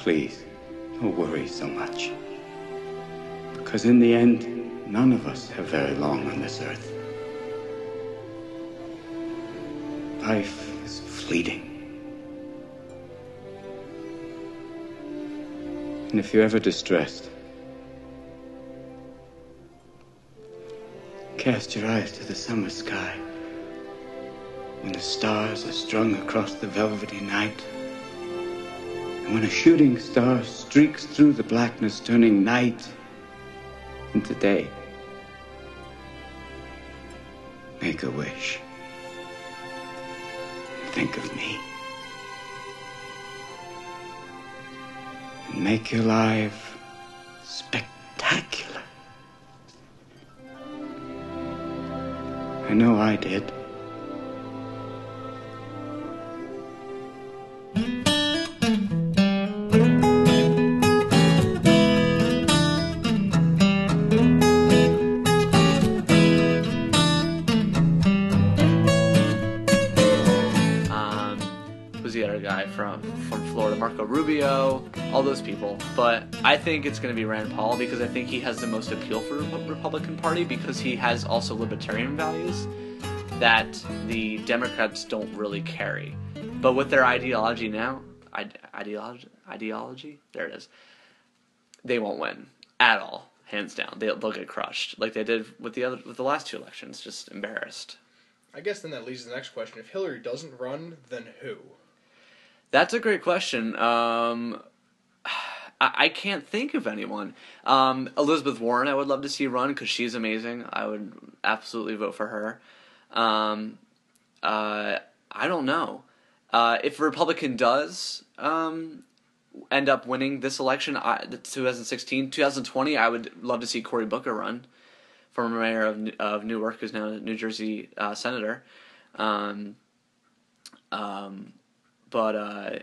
Please, don't worry so much. Because in the end, none of us have very long on this earth. Life is fleeting. And if you're ever distressed, cast your eyes to the summer sky, when the stars are strung across the velvety night, and when a shooting star streaks through the blackness, turning night into day. Make a wish. Think of me. And make your life spectacular. I know I did. Who's the other guy from Florida? Marco Rubio, all those people. But I think it's going to be Rand Paul because I think he has the most appeal for the Republican Party because he has also libertarian values that the Democrats don't really carry. But with their ideology now, ideology, there it is, they won't win at all, hands down. They'll get crushed like they did with the last two elections, just embarrassed. I guess then that leads to the next question. If Hillary doesn't run, then who? That's a great question. I can't think of anyone. Elizabeth Warren, I would love to see run because she's amazing. I would absolutely vote for her. I don't know. If a Republican does end up winning this election, 2020, I would love to see Cory Booker run, former mayor of Newark, who's now a New Jersey senator. But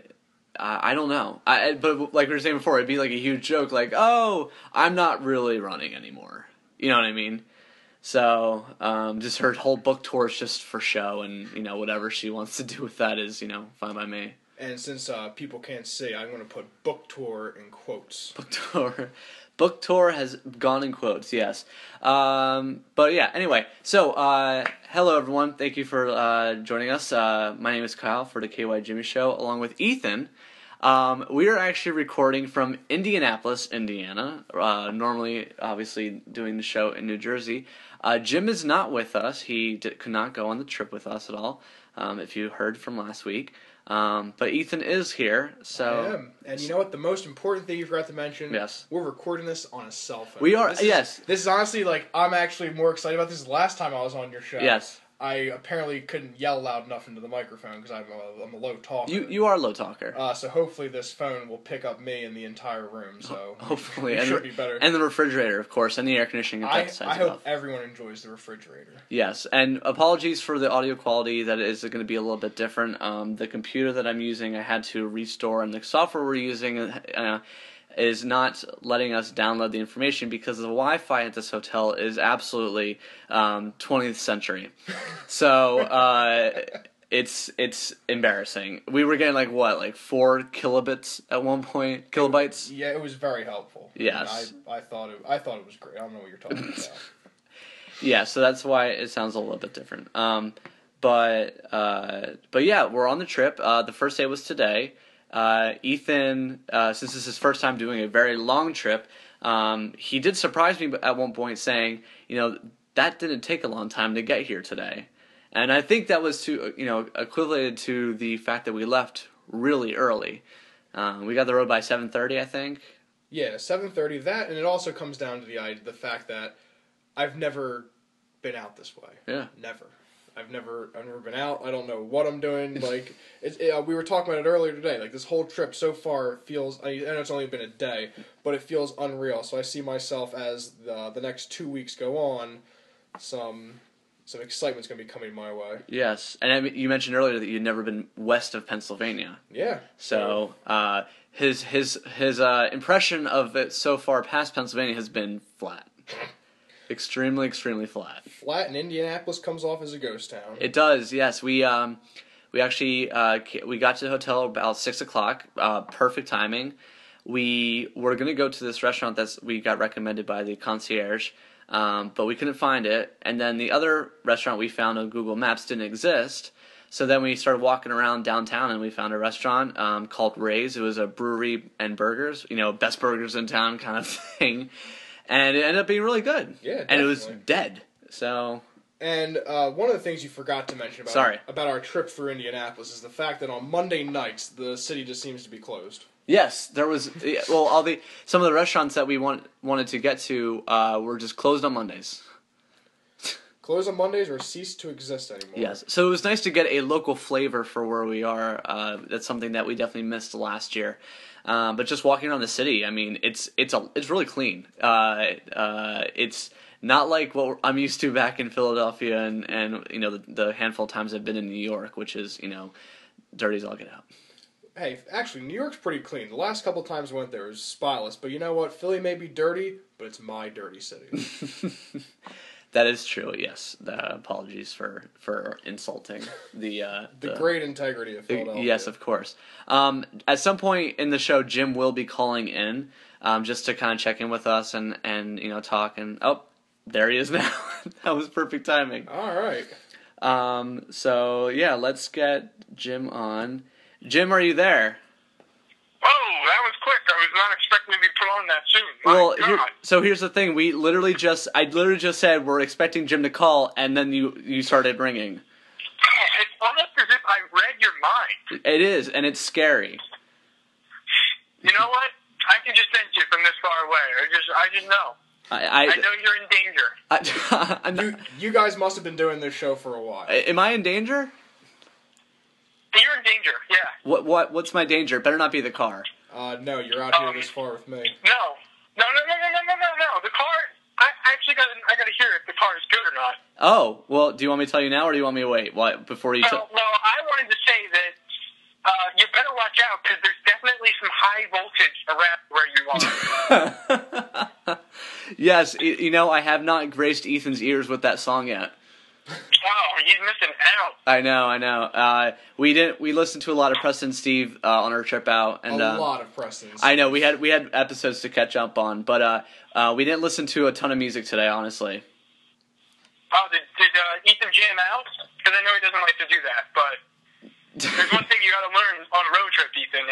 I don't know. But like we were saying before, it'd be like a huge joke, like, oh, I'm not really running anymore. You know what I mean? So just her whole book tour is just for show, and whatever she wants to do with that is fine by me. And since people can't see, I'm going to put book tour in quotes. Book tour has gone in quotes, yes. But yeah, anyway. So, hello everyone. Thank you for joining us. My name is Kyle for the KY Jimmy Show, along with Ethan. We are actually recording from Indianapolis, Indiana. Normally, obviously, doing the show in New Jersey. Jim is not with us. He could not go on the trip with us at all, if you heard from last week. But Ethan is here, so... I am. And you know what? The most important thing you forgot to mention? Yes. We're recording this on a cell phone. We are, yes. This is honestly, I'm actually more excited about this. Last time I was on your show. Yes. I apparently couldn't yell loud enough into the microphone because I'm a low talker. You are a low talker. So hopefully this phone will pick up me in the entire room. So hopefully, it should be better. And the refrigerator, of course, and the air conditioning. I hope everyone enjoys the refrigerator. Yes, and apologies for the audio quality. That is going to be a little bit different. The computer that I'm using, I had to restore, and the software we're using is not letting us download the information because the Wi-Fi at this hotel is absolutely 20th century. So it's embarrassing. We were getting 4 kilobits at one point, kilobytes. Yeah, it was very helpful. Yes, I thought it was great. I don't know what you're talking about. Yeah, so that's why it sounds a little bit different. But yeah, we're on the trip. The first day was today. Ethan, since this is his first time doing a very long trip, he did surprise me at one point saying, that didn't take a long time to get here today. And I think that was equated to the fact that we left really early. We got the road by 7:30, I think. Yeah, 7:30. That, and it also comes down to the fact that I've never been out this way. Yeah. Never. I've never been out. I don't know what I'm doing. We were talking about it earlier today. This whole trip so far feels. I know it's only been a day, but it feels unreal. So I see myself as the next 2 weeks go on, some excitement's gonna be coming my way. Yes, and you mentioned earlier that you'd never been west of Pennsylvania. Yeah. So his impression of it so far past Pennsylvania has been flat. Extremely, extremely flat. Flat, and Indianapolis comes off as a ghost town. It does, yes. We actually we got to the hotel about 6:00. Perfect timing. we were going to go to this restaurant we got recommended by the concierge, but we couldn't find it. And then the other restaurant we found on Google Maps didn't exist. So then we started walking around downtown, and we found a restaurant called Ray's. It was a brewery and burgers, best burgers in town kind of thing. And it ended up being really good. Yeah, definitely. And it was dead. So... And one of the things you forgot to mention about our trip through Indianapolis is the fact that on Monday nights, the city just seems to be closed. Yes, there was... Well, some of the restaurants that we wanted to get to were just closed on Mondays. Closed on Mondays or cease to exist anymore. Yes, so it was nice to get a local flavor for where we are. That's something that we definitely missed last year. But just walking around the city, I mean, it's really clean. It's not like what I'm used to back in Philadelphia and the handful of times I've been in New York, which is dirty as all get out. Hey, actually, New York's pretty clean. The last couple times I went there, it was spotless. But you know what? Philly may be dirty, but it's my dirty city. That is true. Yes. Apologies for insulting the great integrity of Philadelphia. Yes, of course. At some point in the show, Jim will be calling in just to kind of check in with us and talk. And there he is now. That was perfect timing. All right. So yeah, let's get Jim on. Jim, are you there? Oh, that was quick. I was not expecting to be put on that soon. So here's the thing. I literally just said we're expecting Jim to call, and then you started ringing. It's almost as if I read your mind. It is, and it's scary. You know what? I can just sense you from this far away. I just know. I know you're in danger. You guys must have been doing this show for a while. Am I in danger? You're in danger, yeah. What's my danger? Better not be the car. No, you're out here this far with me. No. The car, I actually gotta hear if the car is good or not. Oh, well, do you want me to tell you now, or do you want me to wait? Before you No, I wanted to say that you better watch out, because there's definitely some high voltage around where you are. Yes, I have not graced Ethan's ears with that song yet. Oh, he's missing out. I know. We listened to a lot of Preston and Steve on our trip out, and a lot of Preston and Steve. I know we had episodes to catch up on, but we didn't listen to a ton of music today, honestly. Oh, did Ethan jam out? Because I know he doesn't like to do that, but there's one thing you got to learn on a road trip, Ethan.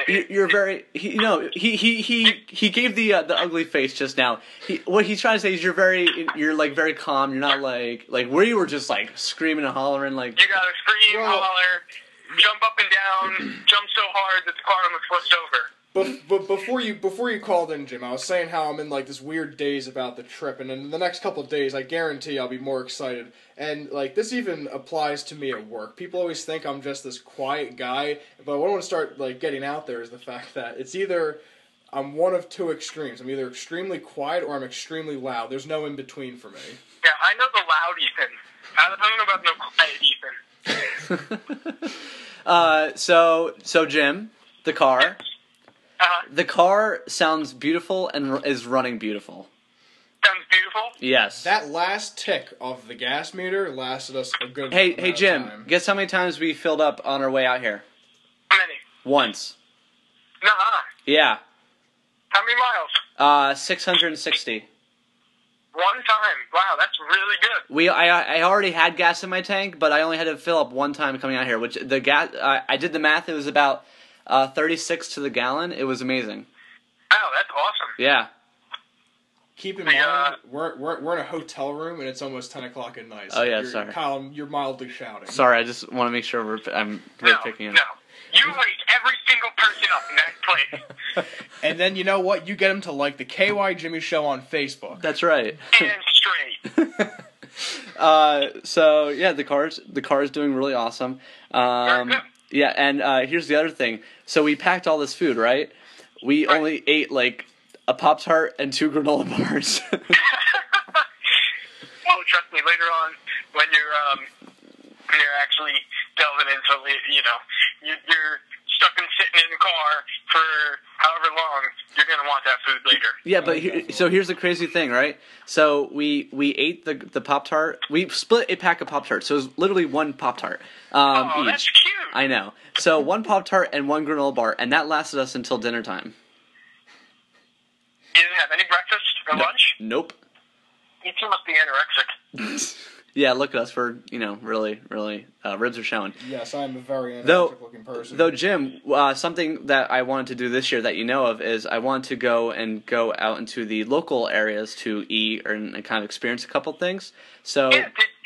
He gave the ugly face just now. What he's trying to say is you're very calm. You're not like where you were just like screaming and hollering like. You gotta scream, holler, jump up and down, jump so hard that the car almost flips over. But before you called in, Jim, I was saying how I'm in like this weird daze about the trip, and in the next couple of days, I guarantee I'll be more excited. And like this even applies to me at work. People always think I'm just this quiet guy, but what I want to start like getting out there is the fact that it's either I'm one of two extremes. I'm either extremely quiet or I'm extremely loud. There's no in between for me. Yeah, I know the loud Ethan. I don't know about no quiet Ethan. So Jim, the car. The car sounds beautiful and is running beautiful. Sounds beautiful? Yes. That last tick of the gas meter lasted us a good Hey, Jim, time. Guess how many times we filled up on our way out here? How many? Once. Nuh-uh. Yeah. How many miles? 660. One time. Wow, that's really good. I already had gas in my tank, but I only had to fill up one time coming out here, which the gas, I did the math, it was about 36 to the gallon. It was amazing. Oh, that's awesome. Yeah. Keep in mind, we're in a hotel room and it's almost 10 o'clock at night. So sorry. Kyle, you're mildly shouting. Sorry, I just want to make sure I'm picking it. No, you wake every single person up in that place. And then you know what? You get them to like the KY Jimmy Show on Facebook. That's right. And straight. So yeah, the car's doing really awesome. Yeah, and here's the other thing. So we packed all this food, right? We only ate like a Pop-Tart and 2 granola bars. Oh, trust me. Later on, when you're actually delving into, you're stuck and sitting in the car for however long, you're gonna want that food later. Yeah, but so here's the crazy thing, right? So we ate the Pop-Tart. We split a pack of Pop-Tarts, so it was literally one Pop-Tart each. That's cute. I know. So one Pop-Tart and 1 granola bar, and that lasted us until dinner time. You didn't have any breakfast or lunch? Nope. You two must be anorexic. Yeah, look at us. We're, really, really, ribs are showing. Yes, I'm a very Though- anorexic-looking person. Though, Jim, something that I wanted to do this year that you know of is I wanted to go out into the local areas to eat and kind of experience a couple things. So, Yeah,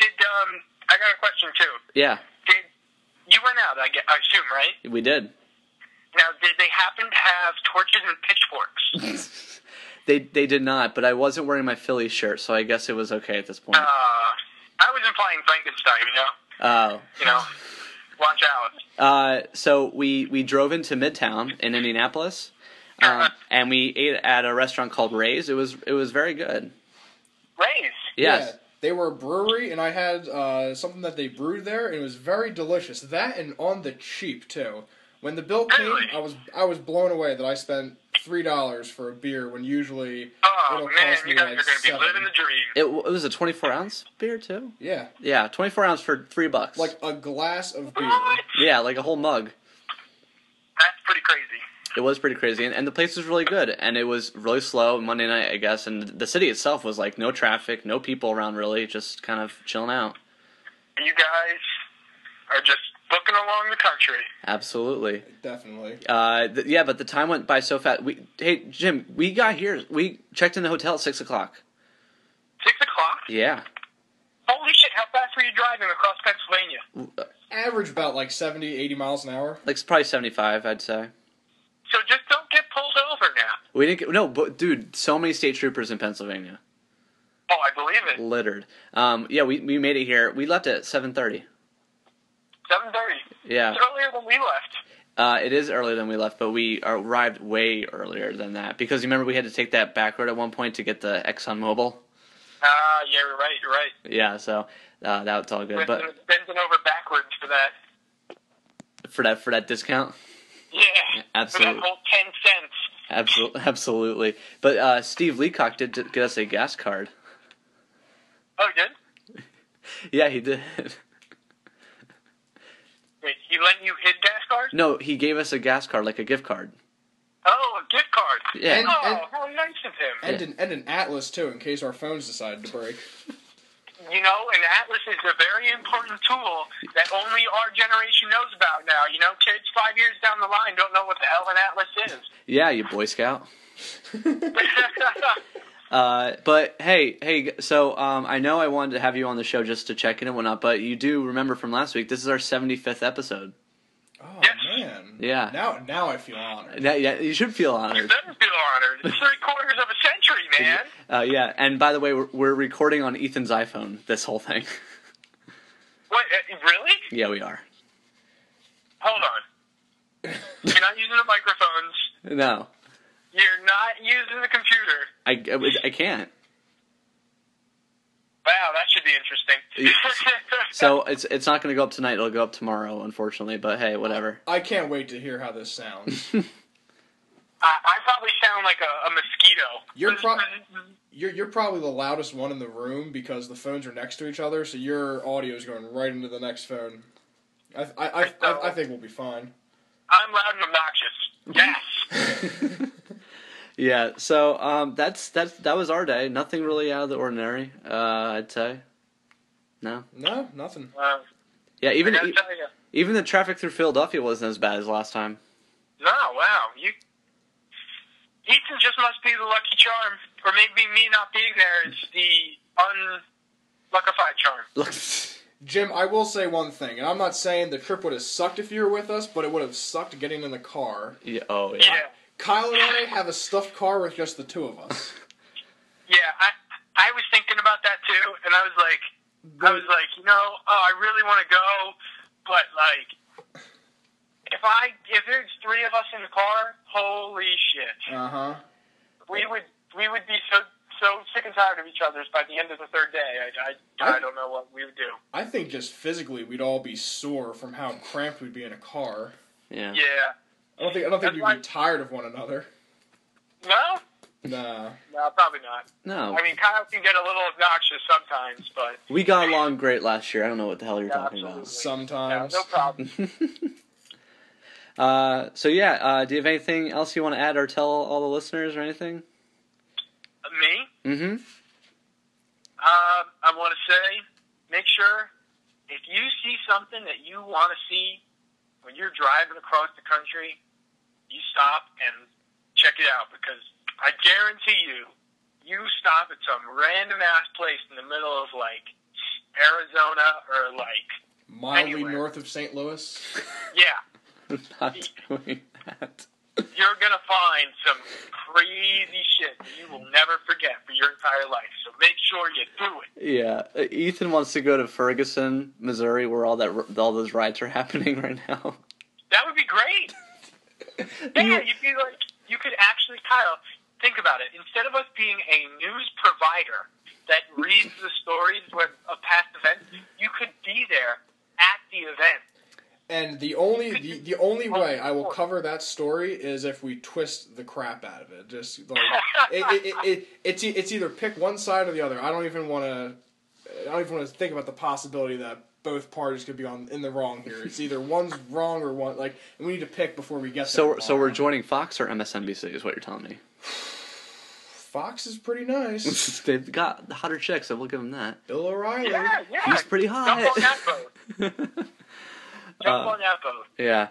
I got a question too. yeah, You went out, I assume, right? we did. Now, did they happen to have torches and pitchforks? They did not, but I wasn't wearing my Philly shirt, so I guess it was okay at this point. I was implying Frankenstein, watch out. So we drove into Midtown in Indianapolis, and we ate at a restaurant called Ray's. It was very good. Ray's? Yes. Yeah, they were a brewery, and I had something that they brewed there, and it was very delicious. That and on the cheap too. When the bill came, Really? I was blown away that I spent $3 for a beer when usually Oh, it'll man, cost me you guys like are going to be $7. living the dream. It was a 24-ounce beer too. Yeah, Yeah, 24 ounce for $3. like a glass of beer. What? Yeah, like a whole mug. That's pretty crazy. It was pretty crazy, and the place was really good, and it was really slow Monday night, I guess, and the city itself was like no traffic, no people around really, just kind of chilling out. You guys are just booking along the country. Absolutely. Definitely. Yeah, but the time went by so fast. Hey, Jim, we got here. We checked in the hotel at 6 o'clock. 6 o'clock? Yeah. Holy shit, how fast were you driving across Pennsylvania? Average about like 70, 80 miles an hour. Like probably 75, I'd say. So just don't get pulled over now. We didn't get, no, but dude, so many state troopers in Pennsylvania. Oh, I believe it. Littered. Yeah, we made it here. We left at 7:30. 7:30. Yeah. It's earlier than we left. It is earlier than we left, but we arrived way earlier than that because you remember we had to take that back road at one point to get the ExxonMobil. Yeah, you're right. Yeah, so that's all good. But Bending over backwards for that. for that discount, Yeah. absolutely. For that whole 10 cents. Absolutely. But Steve Leacock did get us a gas card. Oh, you did? Yeah, he did. Wait, he lent you his gas card? No, he gave us a gas card, like a gift card. Oh, a gift card. Yeah. And- Oh, how nice of him. And an atlas too, in case our phones decided to break. You know, an atlas is a very important tool that only our generation knows about now. You know, kids 5 years down the line don't know what the hell an atlas is. Yeah, you Boy Scout. But hey, so I know I wanted to have you on the show just to check in and whatnot, but you do remember from last week, this is our 75th episode. Oh Yes. man. Yeah. Now I feel honored. Yeah, you should feel You honored. better feel honored. It's 3/4 of a century, man. Yeah, and by the way, we're recording on Ethan's iPhone, this whole thing. What, really? Yeah, we are. Hold on. You're not using the microphones. No, You're not using the computer. I can't. Wow, that should be interesting. So it's not going to go up tonight. It'll go up tomorrow, unfortunately. But hey, whatever. I can't wait to hear how this sounds. I probably sound like a mosquito. You're probably the loudest one in the room because the phones are next to each other, so your audio is going right into the next phone. I think we'll be fine. I'm loud and obnoxious. Yes. Yeah. So that was our day. Nothing really out of the ordinary. I'd say. No. No, nothing. Yeah. I gotta tell you. Even the traffic through Philadelphia wasn't as bad as last time. No, wow. Ethan just must be the lucky charm. Or maybe me not being there is the unluckified charm. Look. Jim, I will say one thing, and I'm not saying the trip would have sucked if you were with us, but it would have sucked getting in the car. Yeah. Oh yeah. Yeah. Kyle and I have a stuffed car with just the two of us. Yeah, I was thinking about that too, and I was like, I really want to go, but like, if there's three of us in the car, holy shit. Uh-huh. We would be so sick and tired of each other's by the end of the third day. I don't know what we would do. I think just physically we'd all be sore from how cramped we'd be in a car. Yeah. Yeah. I don't think That's we'd why- be tired of one another. No? Nah. No, probably not. No. I mean, Kyle can get a little obnoxious sometimes, but We got along great last year. I don't know what the hell you're talking absolutely. about. Sometimes. No problem. So yeah, do you have anything else you want to add or tell all the listeners or anything? Me? Mm-hmm. I want to say, make sure if you see something that you want to see when you're driving across the country, you stop and check it out, because I guarantee you, you stop at some random ass place in the middle of like Arizona or like Mildly anywhere. north of St. Louis. Yeah, Not doing that. you're gonna find some crazy shit that you will never forget for your entire life. So make sure you do it. Yeah, Ethan wants to go to Ferguson, Missouri, where all those riots are happening right now. That would be great. Yeah, you'd be like, you could actually, Kyle, think about it. Instead of us being a news provider that reads the stories of past events, you could be there at the event. And the only way I will cover that story is if we twist the crap out of it. Just like it's either pick one side or the other. I don't even want to think about the possibility that both parties could be in the wrong here. It's either one's wrong or one, like, and we need to pick before we get there. So we're joining Fox or MSNBC is what you're telling me. Fox is pretty nice. They've got hotter chicks, so we'll give them that. Bill O'Reilly. Yeah. He's pretty hot. Jump on that boat. Jump on that boat. Yeah.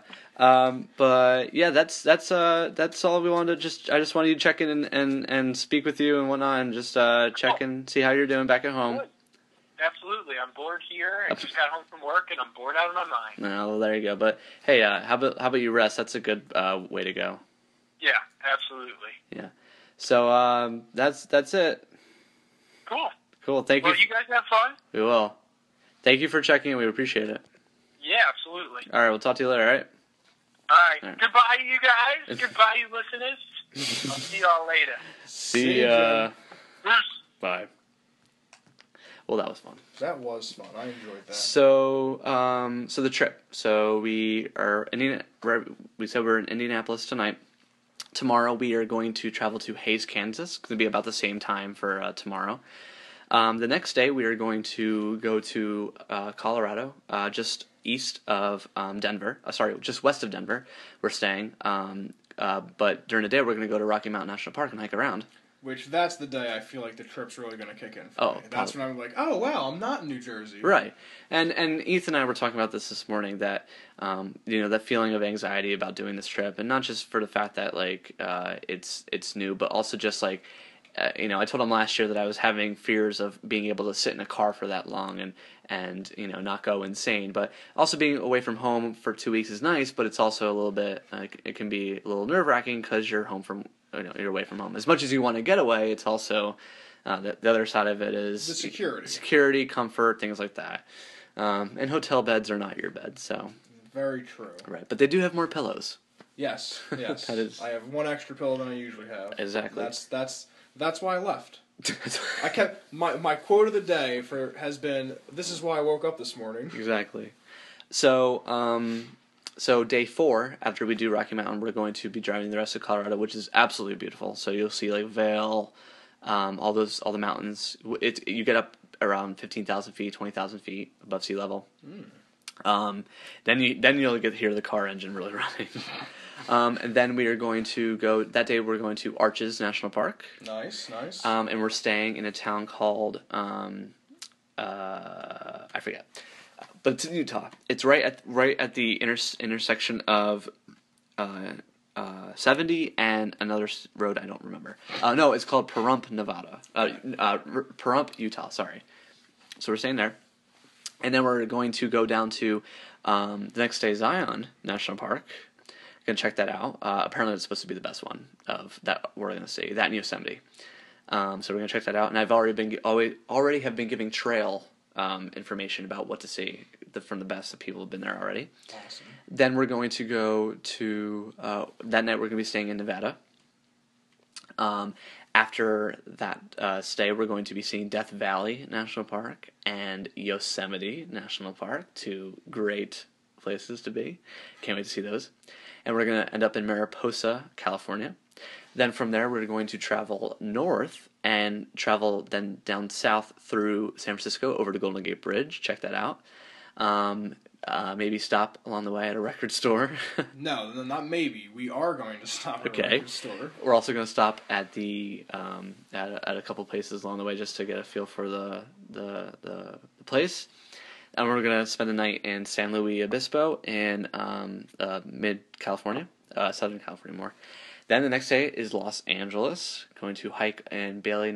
But yeah, that's all we wanted to I just wanted you to check in and speak with you and whatnot, and just check and see how you're doing back at home. Good. Absolutely. I'm bored here. I just got home from work and I'm bored out of my mind. No, well, there you go. But hey, how about you rest? That's a good way to go. Yeah, absolutely. Yeah. So that's it. Cool. Cool. Thank you. Well, you guys have fun? We will. Thank you for checking in. We appreciate it. Yeah, absolutely. All right. We'll talk to you later. All right. All right. All right. Goodbye, you guys. Goodbye, you listeners. I'll see y'all later. See ya. Peace. Bye. Well, that was fun. That was fun. I enjoyed that. So, so the trip. So we said we're in Indianapolis tonight. Tomorrow we are going to travel to Hays, Kansas. It's going to be about the same time for tomorrow. The next day we are going to go to Colorado, just east of Denver. Just west of Denver. We're staying. But during the day we're going to go to Rocky Mountain National Park and hike around. Which, that's the day I feel like the trip's really going to kick in for me. That's when I'm like, oh, wow, I'm not in New Jersey. Right. And Ethan and I were talking about this morning, that, that feeling of anxiety about doing this trip, and not just for the fact that, like, it's new, but also just, like, I told him last year that I was having fears of being able to sit in a car for that long and not go insane. But also being away from home for 2 weeks is nice, but it's also a little bit, it can be a little nerve-wracking because you're home from, you're away from home. As much as you want to get away, it's also, the other side of it is the security. Security, comfort, things like that. And hotel beds are not your bed, so. Very true. Right, but they do have more pillows. Yes. That is... I have one extra pillow than I usually have. Exactly. That's why I left. I kept my quote of the day has been, "This is why I woke up this morning." Exactly. So so day 4 after we do Rocky Mountain, we're going to be driving the rest of Colorado, which is absolutely beautiful. So you'll see like Vail, all the mountains. You get up around 15,000 feet, 20,000 feet above sea level. Then you'll get to hear the car engine really running. And then we are going to go that day. We're going to Arches National Park. Nice. And we're staying in a town called I forget, but it's in Utah. It's right at the intersection of 70 and another road I don't remember. No, it's called Pahrump, Nevada. Pahrump, Utah. Sorry. So we're staying there, and then we're going to go down to the next day, Zion National Park. Gonna check that out. Apparently, it's supposed to be the best one of that we're gonna see. That and Yosemite. So we're gonna check that out. And I've already have been giving trail information about what to see from the best that people have been there already. Awesome. Then we're going to go to that night. We're gonna be staying in Nevada. After that stay, we're going to be seeing Death Valley National Park and Yosemite National Park. 2 great places to be. Can't wait to see those. And we're going to end up in Mariposa, California. Then from there, we're going to travel north and travel then down south through San Francisco over to Golden Gate Bridge. Check that out. maybe stop along the way at a record store. No, not maybe. We are going to stop at a Okay. record store. We're also going to stop at the at a couple places along the way just to get a feel for the place. And we're going to spend the night in San Luis Obispo in mid California, Southern California more. Then the next day is Los Angeles, going to hike in Bailey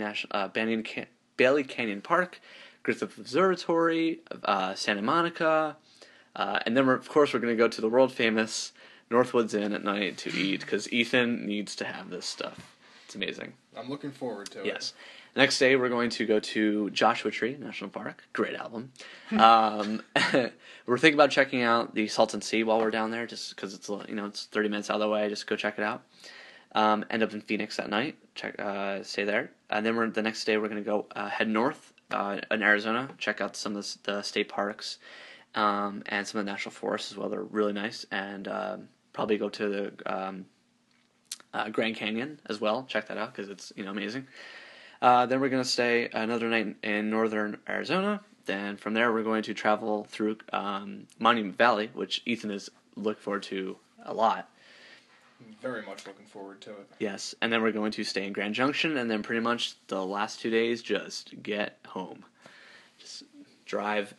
Canyon Park, Griffith Observatory, Santa Monica, and then we're going to go to the world famous Northwoods Inn at night to eat because Ethan needs to have this stuff. It's amazing. I'm looking forward to it. Yes. Next day, we're going to go to Joshua Tree National Park. Great album. We're thinking about checking out the Salton Sea while we're down there, just because it's 30 minutes out of the way. Just go check it out. End up in Phoenix that night. Stay there, and then the next day we're going to go head north in Arizona. Check out some of the state parks and some of the national forests as well. They're really nice, and probably go to the Grand Canyon as well. Check that out because it's amazing. Then we're going to stay another night in northern Arizona. Then from there, we're going to travel through Monument Valley, which Ethan is looking forward to a lot. I'm very much looking forward to it. Yes, and then we're going to stay in Grand Junction, and then pretty much the last 2 days, just get home. Just drive.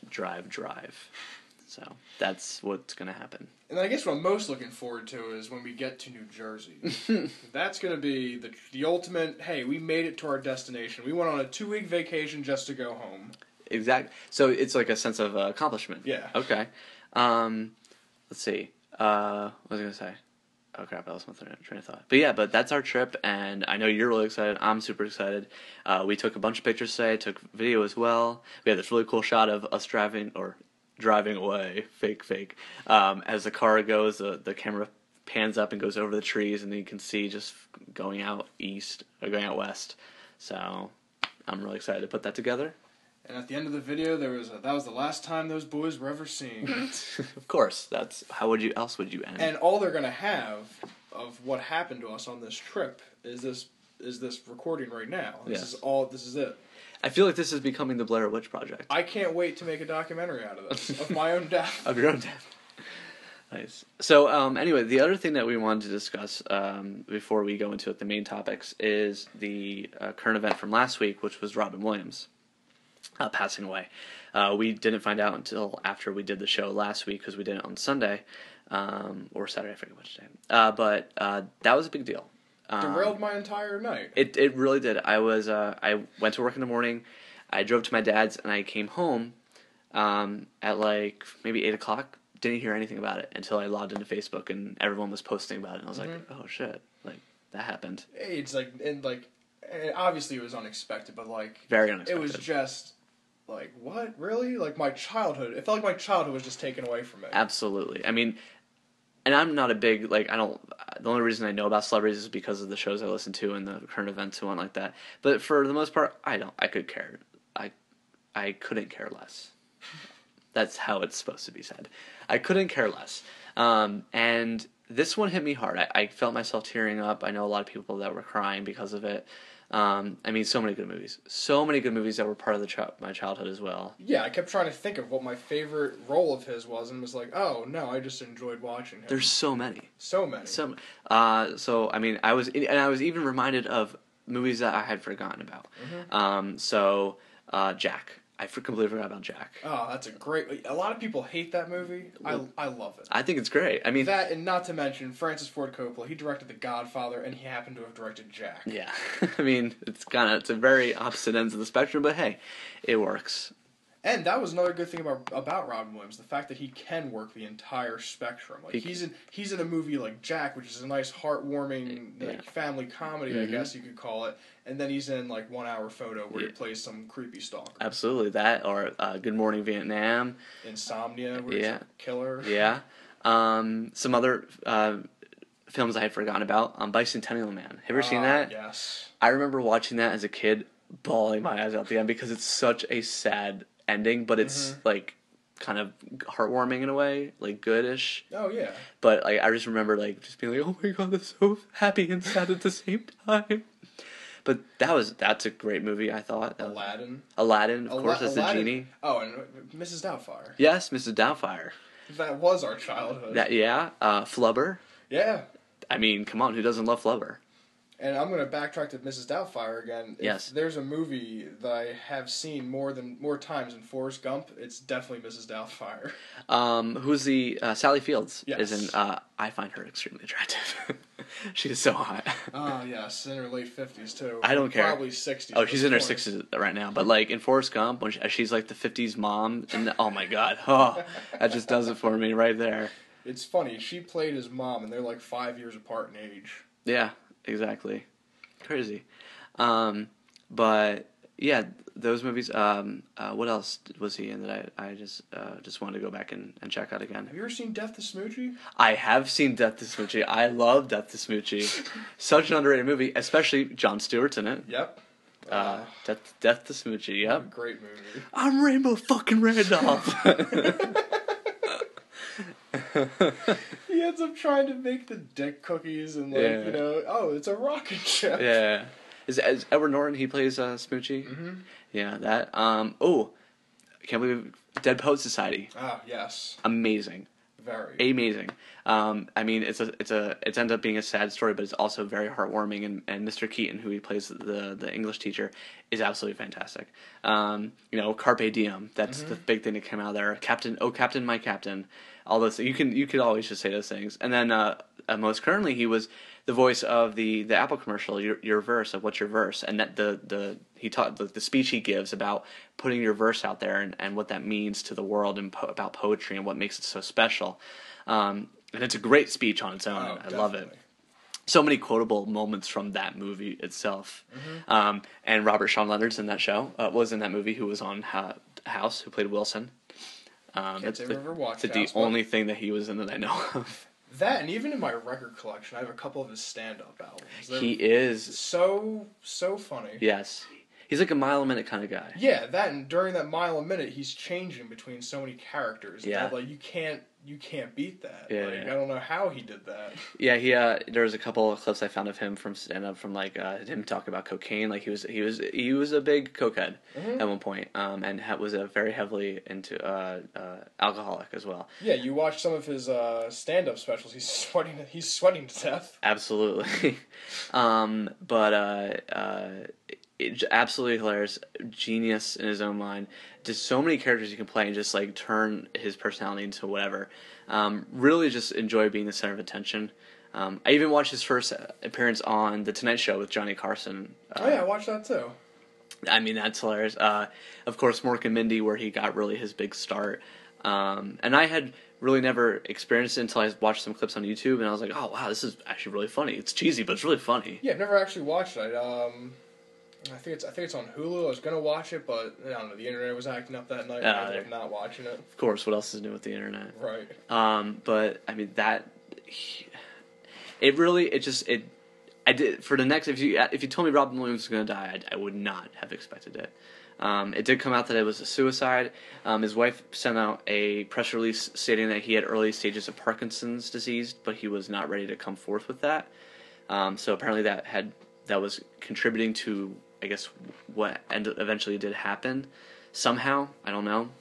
So that's what's going to happen. And I guess what I'm most looking forward to is when we get to New Jersey. That's going to be the ultimate, hey, we made it to our destination. We went on a 2-week vacation just to go home. Exactly. So it's like a sense of accomplishment. Yeah. Okay. Let's see. What was I going to say? Oh, crap, I lost my train of thought. But that's our trip, and I know you're really excited. I'm super excited. We took a bunch of pictures today, took video as well. We had this really cool shot of us driving away, fake, as the car goes, the camera pans up and goes over the trees, and you can see just going out west. So I'm really excited to put that together. And at the end of the video, that was the last time those boys were ever seen. Of course, that's how else would you end? And all they're gonna have of what happened to us on this trip is this recording right now. This is it. I feel like this is becoming the Blair Witch Project. I can't wait to make a documentary out of this, of my own death. Of your own death. Nice. So, anyway, the other thing that we wanted to discuss before we go into the main topics is the current event from last week, which was Robin Williams passing away. We didn't find out until after we did the show last week because we did it on Sunday or Saturday, I forget which day. But that was a big deal. Derailed my entire night. It really did. I went to work in the morning. I drove to my dad's and I came home at like maybe 8 o'clock. Didn't hear anything about it until I logged into Facebook and everyone was posting about it. And I was like, oh shit, like that happened. It's like, and like, obviously it was unexpected, but like very unexpected. It was just like, what, really? Like my childhood. It felt like my childhood was just taken away from me. Absolutely. I mean, and I'm not a big the only reason I know about celebrities is because of the shows I listen to and the current events and one like that. But for the most part, I could care. I couldn't care less. That's how it's supposed to be said. I couldn't care less. And this one hit me hard. I felt myself tearing up. I know a lot of people that were crying because of it. I mean, so many good movies. So many good movies that were part of my childhood as well. Yeah, I kept trying to think of what my favorite role of his was and was like, oh, no, I just enjoyed watching him. There's so many. So many. So, I mean, I was even reminded of movies that I had forgotten about. Jack. I completely forgot about Jack. Oh, that's a great... A lot of people hate that movie. I love it. I think it's great. I mean... That, and not to mention, Francis Ford Coppola, he directed The Godfather, and he happened to have directed Jack. Yeah. I mean, it's a very opposite ends of the spectrum, but hey, it works. And that was another good thing about Robin Williams, the fact that he can work the entire spectrum. Like he's in a movie like Jack, which is a nice, heartwarming family comedy, I guess you could call it. And then he's in like 1 Hour Photo, where he plays some creepy stalker. Absolutely, that or Good Morning Vietnam, Insomnia, where he's a killer. Yeah, some other films I had forgotten about. Bicentennial Man. Have you ever seen that? Yes. I remember watching that as a kid, bawling my eyes out at the end because it's such a sad ending, but it's like kind of heartwarming in a way, like goodish. Oh yeah. But like I just remember like just being like, oh my god, that's so happy and sad at the same time. But that's a great movie, I thought. Aladdin. Of course, as the genie. Oh, and Mrs. Doubtfire. Yes, Mrs. Doubtfire. That was our childhood. Flubber. Yeah. I mean, come on, who doesn't love Flubber? And I'm going to backtrack to Mrs. Doubtfire again. Yes. If there's a movie that I have seen more times than Forrest Gump, it's definitely Mrs. Doubtfire. Who's the Sally Fields? Yes. Is in. I find her extremely attractive. She is so hot. Oh, yes, in her late 50s, too. I don't care. Probably 60s. Oh, she's in her 60s right now. But, like, in Forrest Gump, when she's, like, the 50s mom, and oh, my God. Oh, that just does it for me right there. It's funny. She played his mom, and they're, like, 5 years apart in age. Yeah, exactly. Crazy. But, yeah, those movies. What else was he in that I just wanted to go back and check out again? Have you ever seen Death to Smoochie? I have seen Death to Smoochie. I love Death to Smoochie. Such an underrated movie, especially Jon Stewart's in it. Yep. Death to Smoochie, yep. Great movie. I'm Rainbow fucking Randolph. He ends up trying to make the dick cookies and, like, Yeah. you know, oh, it's a rocket ship. Yeah. Is Edward Norton, he plays Smoochie? Mm-hmm. Yeah, that. Oh, can't believe Dead Poet Society. Ah, yes. Amazing. Very. Amazing. I mean, it's ended up being a sad story, but it's also very heartwarming. And Mr. Keaton, who he plays the English teacher, is absolutely fantastic. You know, Carpe Diem. That's the big thing that came out of there. Captain, my Captain. All those. You could always just say those things. And then most currently, he was the voice of the Apple commercial. Your verse of what's your verse, and that he taught the speech he gives about putting your verse out there and what that means to the world and about poetry and what makes it so special. And it's a great speech on its own. Oh, I love it. So many quotable moments from that movie itself. And Robert Sean Leonard's in that show. Was in that movie. Who was on House? Who played Wilson? Can't say I've ever watched That's House, the only thing that he was in that I know of. That, and even in my record collection, I have a couple of his stand-up albums. They're He is so funny. yes. He's like a mile a minute kind of guy. Yeah, that, and during that mile a minute, he's changing between so many characters. Yeah. That, like, you can't beat that. Yeah, like, yeah. I don't know how he did that. Yeah, he there was a couple of clips I found of him from stand up from like him talking about cocaine. Like he was a big cokehead at one point, and was very heavily into alcoholic as well. Yeah, you watch some of his stand-up specials. He's sweating to death. Absolutely, absolutely hilarious, genius in his own mind. Just so many characters you can play and just like turn his personality into whatever. Really just enjoy being the center of attention. I even watched his first appearance on The Tonight Show with Johnny Carson. Oh yeah, I watched that too. I mean, that's hilarious. Of course, Mork and Mindy, where he got really his big start. And I had really never experienced it until I watched some clips on YouTube, and I was like, oh wow, this is actually really funny. It's cheesy, but it's really funny. Yeah, I've never actually watched it. I think it's on Hulu. I was gonna watch it, but I don't know. The internet was acting up that night. And I ended up not watching it. Of course, what else is new with the internet? Right. But I mean I did for the next. If you told me Robin Williams was gonna die, I would not have expected it. It did come out that it was a suicide. His wife sent out a press release stating that he had early stages of Parkinson's disease, but he was not ready to come forth with that. So apparently that was contributing to, I guess, what eventually did happen somehow. I don't know.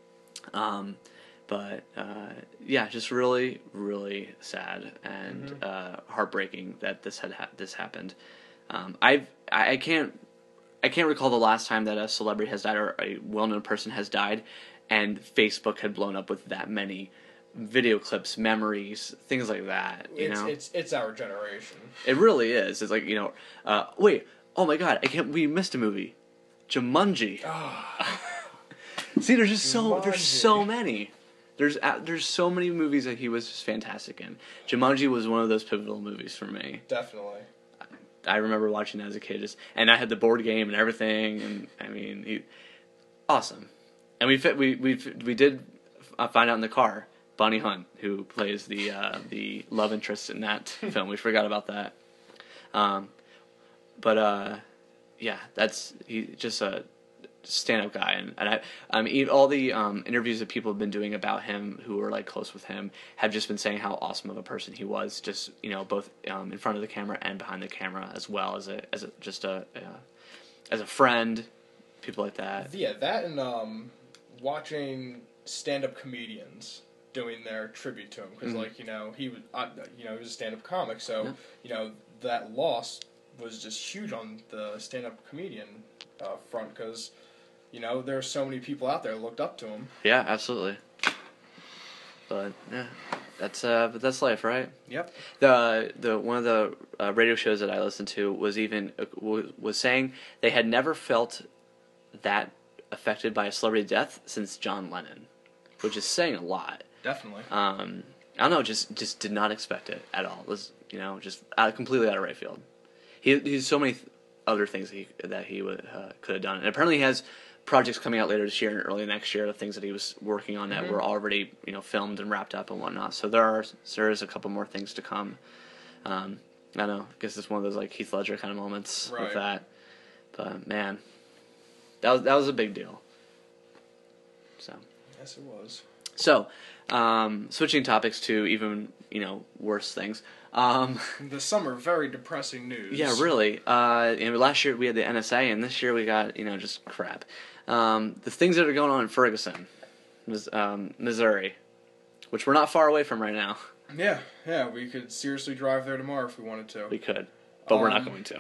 But yeah, just really, really sad and heartbreaking that this happened. I can't recall the last time that a celebrity has died or a well-known person has died, and Facebook had blown up with that many video clips, memories, things like that. It's our generation. It really is. It's like, wait, oh my god, we missed a movie, Jumanji. See, there's so many. There's so many movies that he was just fantastic in. Jumanji was one of those pivotal movies for me. Definitely. I remember watching that as a kid, and I had the board game and everything, and I mean, awesome. And we did find out in the car Bonnie Hunt, who plays the love interest in that film. We forgot about that. Yeah, he's just a stand-up guy, and all the interviews that people have been doing about him who are like close with him have just been saying how awesome of a person he was, just both in front of the camera and behind the camera, as well as a friend, people like that. Yeah, that and watching stand-up comedians doing their tribute to him because, like, you know, he was, he was a stand-up comic, so you know that loss was just huge on the stand-up comedian front because, you know, there are so many people out there that looked up to him. Yeah, absolutely. But yeah, that's life, right? Yep. The one of the radio shows that I listened to was even was saying they had never felt that affected by a celebrity death since John Lennon, which is saying a lot. Definitely. I don't know, just did not expect it at all. It was, you know, just completely out of right field. He's so many other things that he would could have done, and apparently he has projects coming out later this year and early next year. The things that he was working on that were already, you know, filmed and wrapped up and whatnot. So there is a couple more things to come. I don't know. I guess it's one of those like Heath Ledger kind of moments with that. But man, that was a big deal. So. Yes, it was. So, switching topics to even, you know, worse things. The summer, very depressing news. Yeah, really. Last year we had the NSA, and this year we got, you know, just crap. The things that are going on in Ferguson, Missouri, which we're not far away from right now. Yeah, we could seriously drive there tomorrow if we wanted to. We could, but we're not going to.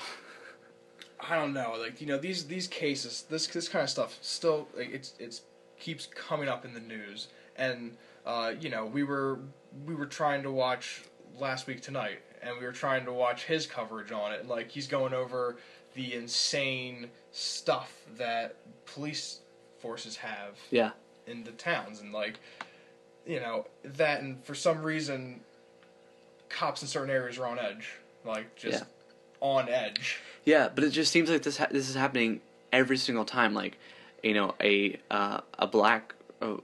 I don't know, like, you know, these cases, this kind of stuff still, like, it's keeps coming up in the news, and you know, we were trying to watch Last Week Tonight, and we were trying to watch his coverage on it, and, like, he's going over the insane stuff that police forces have in the towns, and, like, you know, that, and for some reason cops in certain areas are on edge, like, just on edge. Yeah, but it just seems like this is happening every single time. Like, you know, a black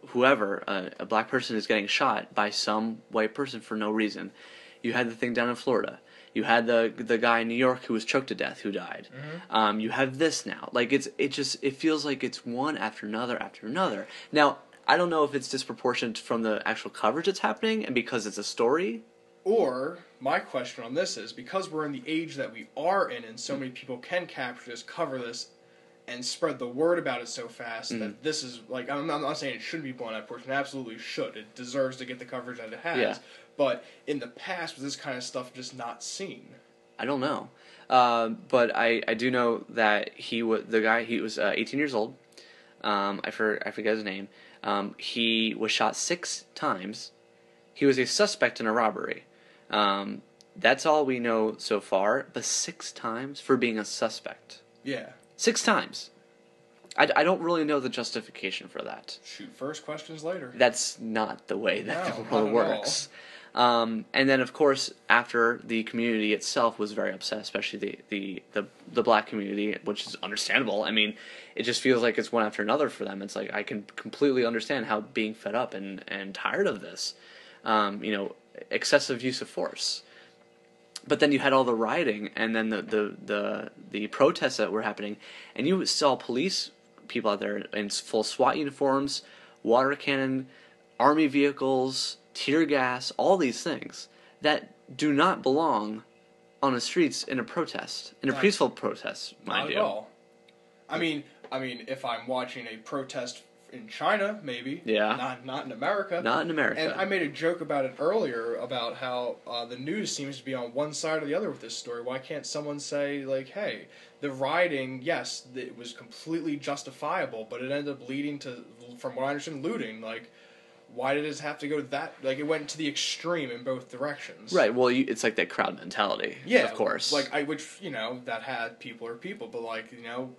a black person is getting shot by some white person for no reason. You had the thing down in Florida. You had the guy in New York who was choked to death who died. Mm-hmm. You have this now. Like, it feels like it's one after another after another. Now, I don't know if it's disproportionate from the actual coverage that's happening and because it's a story. Or, my question on this is, because we're in the age that we are in and so many people can capture this, cover this, and spread the word about it so fast that this is, like, I'm not saying it shouldn't be blown out of proportion, it absolutely should. It deserves to get the coverage that it has. Yeah. But in the past, was this kind of stuff just not seen? I don't know. But I do know that he was 18 years old. I forget his name. He was shot 6 times. He was a suspect in a robbery. That's all we know so far, but 6 times for being a suspect. Yeah. 6 times. I don't really know the justification for that. Shoot first, questions later. That's not the way that the world works. And then, of course, after the community itself was very upset, especially the black community, which is understandable. I mean, it just feels like it's one after another for them. It's like I can completely understand how being fed up and tired of this, you know, excessive use of force. But then you had all the rioting, and then the protests that were happening, and you saw police people out there in full SWAT uniforms, water cannon, army vehicles, tear gas, all these things that do not belong on the streets in a protest, in a peaceful protest, mind you. Not at all. I mean, if I'm watching a protest in China, maybe. Yeah. Not in America. Not in America. And I made a joke about it earlier about how the news seems to be on one side or the other with this story. Why can't someone say, like, hey, the rioting, yes, it was completely justifiable, but it ended up leading to, from what I understand, looting. Like, why did it have to go to that? Like, it went to the extreme in both directions. Right. Well, it's like that crowd mentality. Yeah. Of course. Like, which, you know, that had people are people, but, like, you know,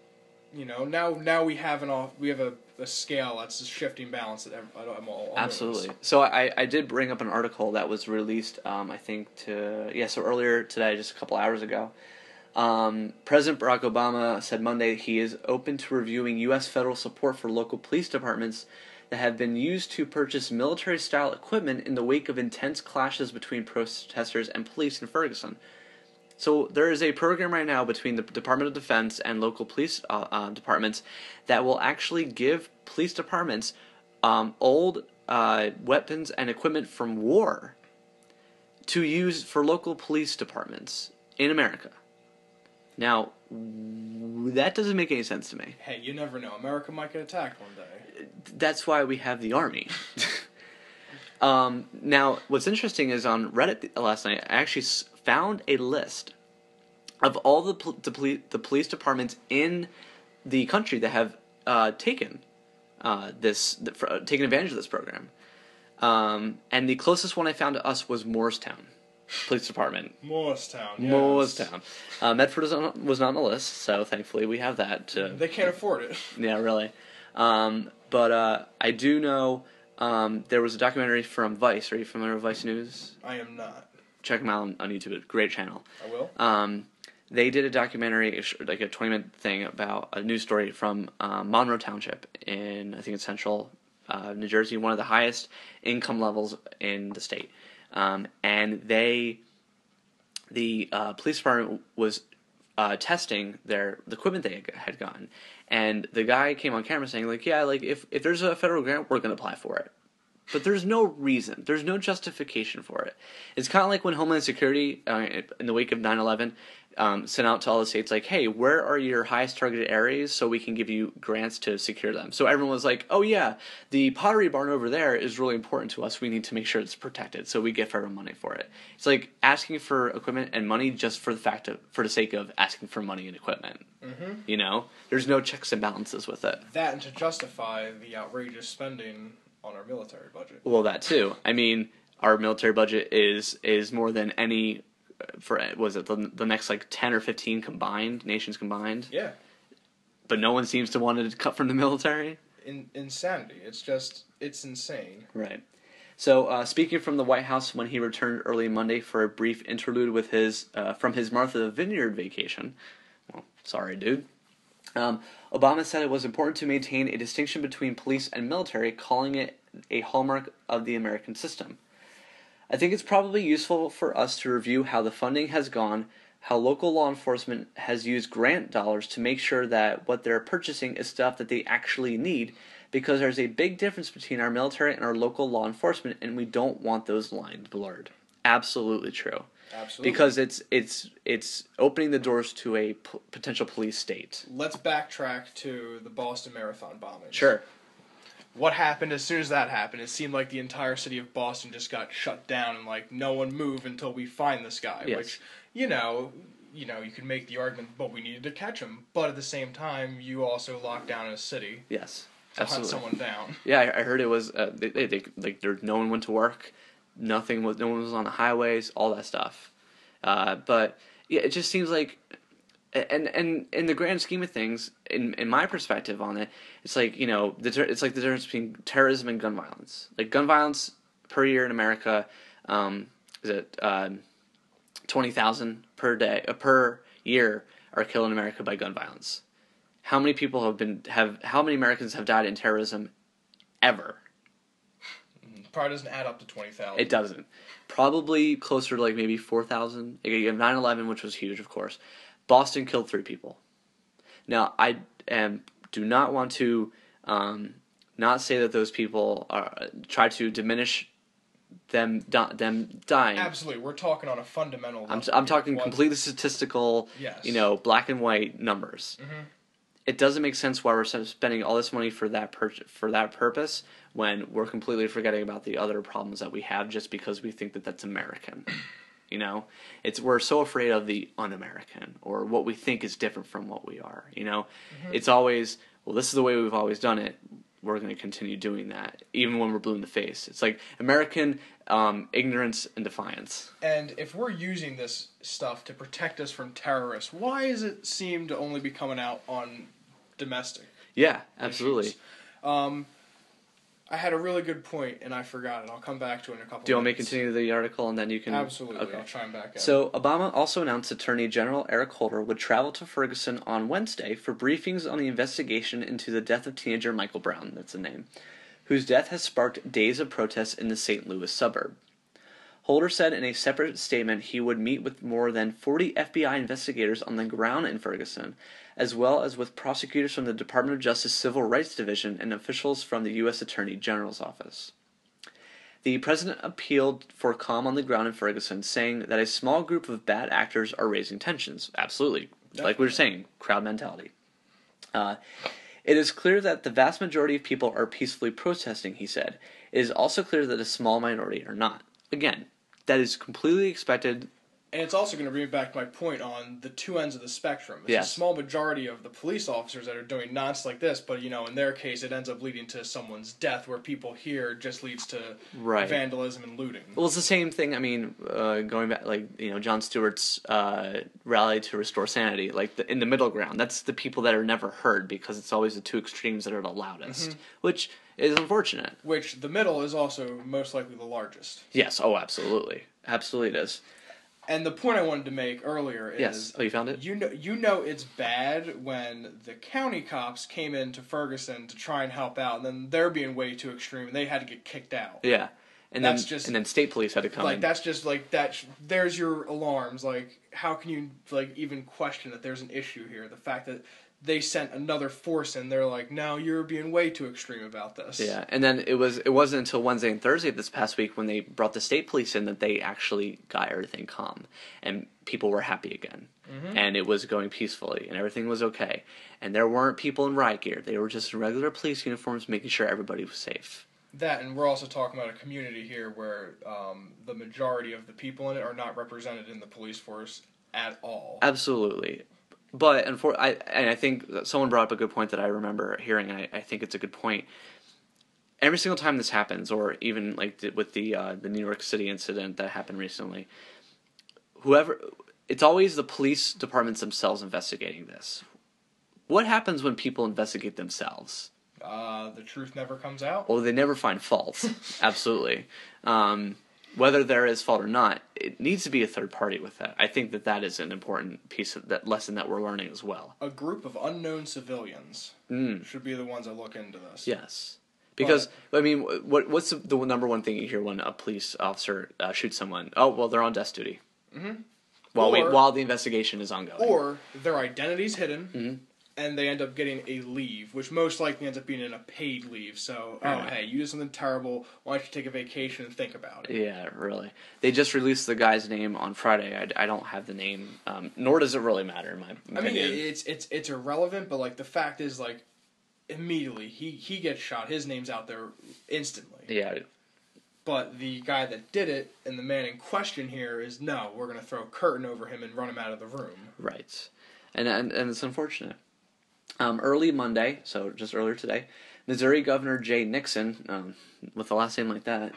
now we have a scale that's a shifting balance that I'm all absolutely. So I did bring up an article that was released, I think so earlier today, just a couple hours ago. President Barack Obama said Monday he is open to reviewing U.S. federal support for local police departments that have been used to purchase military-style equipment in the wake of intense clashes between protesters and police in Ferguson. So there is a program right now between the Department of Defense and local police departments that will actually give police departments old weapons and equipment from war to use for local police departments in America. Now, that doesn't make any sense to me. Hey, you never know. America might get attacked one day. That's why we have the Army. Now, what's interesting is on Reddit last night, I actually found a list of all the police departments in the country that have taken advantage of this program. And the closest one I found to us was Morristown Police Department. Morristown, yes. Morristown. Medford was not on the list, so thankfully we have that. They can't afford it. Yeah, really. But I do know there was a documentary from Vice. Are you familiar with Vice News? I am not. Check them out on YouTube. It's a great channel. I will. They did a documentary, like a 20-minute thing about a news story from Monroe Township in, I think it's central New Jersey, one of the highest income levels in the state. And the police department was testing the equipment they had gotten. And the guy came on camera saying, like, yeah, like, if there's a federal grant, we're going to apply for it. But there's no reason. There's no justification for it. It's kind of like when Homeland Security, in the wake of 9/11, sent out to all the states, like, hey, where are your highest targeted areas so we can give you grants to secure them? So everyone was like, oh, yeah, the Pottery Barn over there is really important to us. We need to make sure it's protected, so we give federal money for it. It's like asking for equipment and money just for the sake of asking for money and equipment. Mm-hmm. You know? There's no checks and balances with it. That and to justify the outrageous spending on our military budget. Well, that too. I mean, our military budget is more than any was it the next like 10 or 15 nations combined? Yeah. But no one seems to want to cut from the military. Insanity. It's insane. Right. So speaking from the White House when he returned early Monday for a brief interlude with from his Martha Vineyard vacation. Well, sorry, dude. Obama said it was important to maintain a distinction between police and military, calling it a hallmark of the American system. I think it's probably useful for us to review how the funding has gone, how local law enforcement has used grant dollars to make sure that what they're purchasing is stuff that they actually need, because there's a big difference between our military and our local law enforcement, and we don't want those lines blurred. Absolutely true. Absolutely. Because it's opening the doors to a potential police state. Let's backtrack to the Boston Marathon bombing. Sure. What happened as soon as that happened? It seemed like the entire city of Boston just got shut down and like no one move until we find this guy. Yes. Which, you could make the argument, but we needed to catch him. But at the same time, you also locked down a city. Yes. To Absolutely. hunt someone down. Yeah, I heard it was no one went to work, no one was on the highways, all that stuff. But yeah, it just seems like, and in the grand scheme of things, in my perspective on it, it's like, it's like the difference between terrorism and gun violence. Like gun violence per year in America, is it 20,000 per year are killed in America by gun violence. How many people how many Americans have died in terrorism ever? Probably doesn't add up to 20,000. It doesn't. Probably closer to like maybe 4,000. You have 9/11, which was huge, of course. Boston killed 3 people. Now, I do not want to not say that those people try to diminish them dying. Absolutely, we're talking on a fundamental level. I'm talking completely statistical, yes. Black and white numbers. Mm-hmm. It doesn't make sense why we're spending all this money for that purpose when we're completely forgetting about the other problems that we have just because we think that that's American. We're so afraid of the un-American or what we think is different from what we are. Mm-hmm. It's always, well, this is the way we've always done it. We're going to continue doing that, even when we're blue in the face. It's like American ignorance and defiance. And if we're using this stuff to protect us from terrorists, why does it seem to only be coming out on domestic? Yeah, absolutely. Issues? I had a really good point, and I forgot it. I'll come back to it in a couple Do you want me to minutes. continue the article, and then you can... Absolutely. Okay. I'll try and back up. So, Obama also announced Attorney General Eric Holder would travel to Ferguson on Wednesday for briefings on the investigation into the death of teenager Michael Brown, that's the name, whose death has sparked days of protests in the St. Louis suburb. Holder said in a separate statement he would meet with more than 40 FBI investigators on the ground in Ferguson, as well as with prosecutors from the Department of Justice Civil Rights Division and officials from the U.S. Attorney General's office. The president appealed for calm on the ground in Ferguson, saying that a small group of bad actors are raising tensions. Absolutely. Like we were saying, crowd mentality. It is clear that the vast majority of people are peacefully protesting, he said. It is also clear that a small minority are not. Again, that is completely expected. And it's also going to bring me back to my point on the two ends of the spectrum. It's Yes. a small majority of the police officers that are doing nonsense like this, but, in their case, it ends up leading to someone's death, where people here just leads to Right. vandalism and looting. Well, it's the same thing. I mean, going back, Jon Stewart's rally to restore sanity, in the middle ground. That's the people that are never heard because it's always the two extremes that are the loudest, which is unfortunate. Which the middle is also most likely the largest. Yes. Oh, absolutely. Absolutely it is. And the point I wanted to make earlier is... Yes. Oh, you found it? You know it's bad when the county cops came into Ferguson to try and help out, and then they're being way too extreme, and they had to get kicked out. Yeah. And That's then, just- and then state police had to come in. That's just, there's your alarms. How can you, even question that there's an issue here? The fact that they sent another force in, they're like, no, you're being way too extreme about this. Yeah, and then it wasn't until Wednesday and Thursday this past week when they brought the state police in that they actually got everything calm and people were happy again. And it was going peacefully and everything was okay. And there weren't people in riot gear. They were just in regular police uniforms making sure everybody was safe. That, and we're also talking about a community here where the majority of the people in it are not represented in the police force at all. Absolutely. But I think someone brought up a good point that I remember hearing, and I think it's a good point. Every single time this happens, or even with the New York City incident that happened recently, it's always the police departments themselves investigating this. What happens when people investigate themselves? The truth never comes out. Well, they never find fault. Absolutely. Whether there is fault or not, it needs to be a third party with that. I think that is an important piece of that lesson that we're learning as well. A group of unknown civilians should be the ones that look into this. Yes. Because, what's the number one thing you hear when a police officer shoots someone? Oh, well, they're on desk duty. Mm-hmm. While the investigation is ongoing. Or their identity's hidden, and they end up getting a leave, which most likely ends up being in a paid leave. So, hey, you did something terrible, why don't you take a vacation and think about it? Yeah, really. They just released the guy's name on Friday. I don't have the name, nor does it really matter in my opinion. I mean, it's irrelevant, but, the fact is, immediately, he gets shot, his name's out there instantly. Yeah. But the guy that did it, and the man in question here, is no, we're going to throw a curtain over him and run him out of the room. Right. And it's unfortunate. Early Monday, so just earlier today, Missouri Governor Jay Nixon, with a last name like that,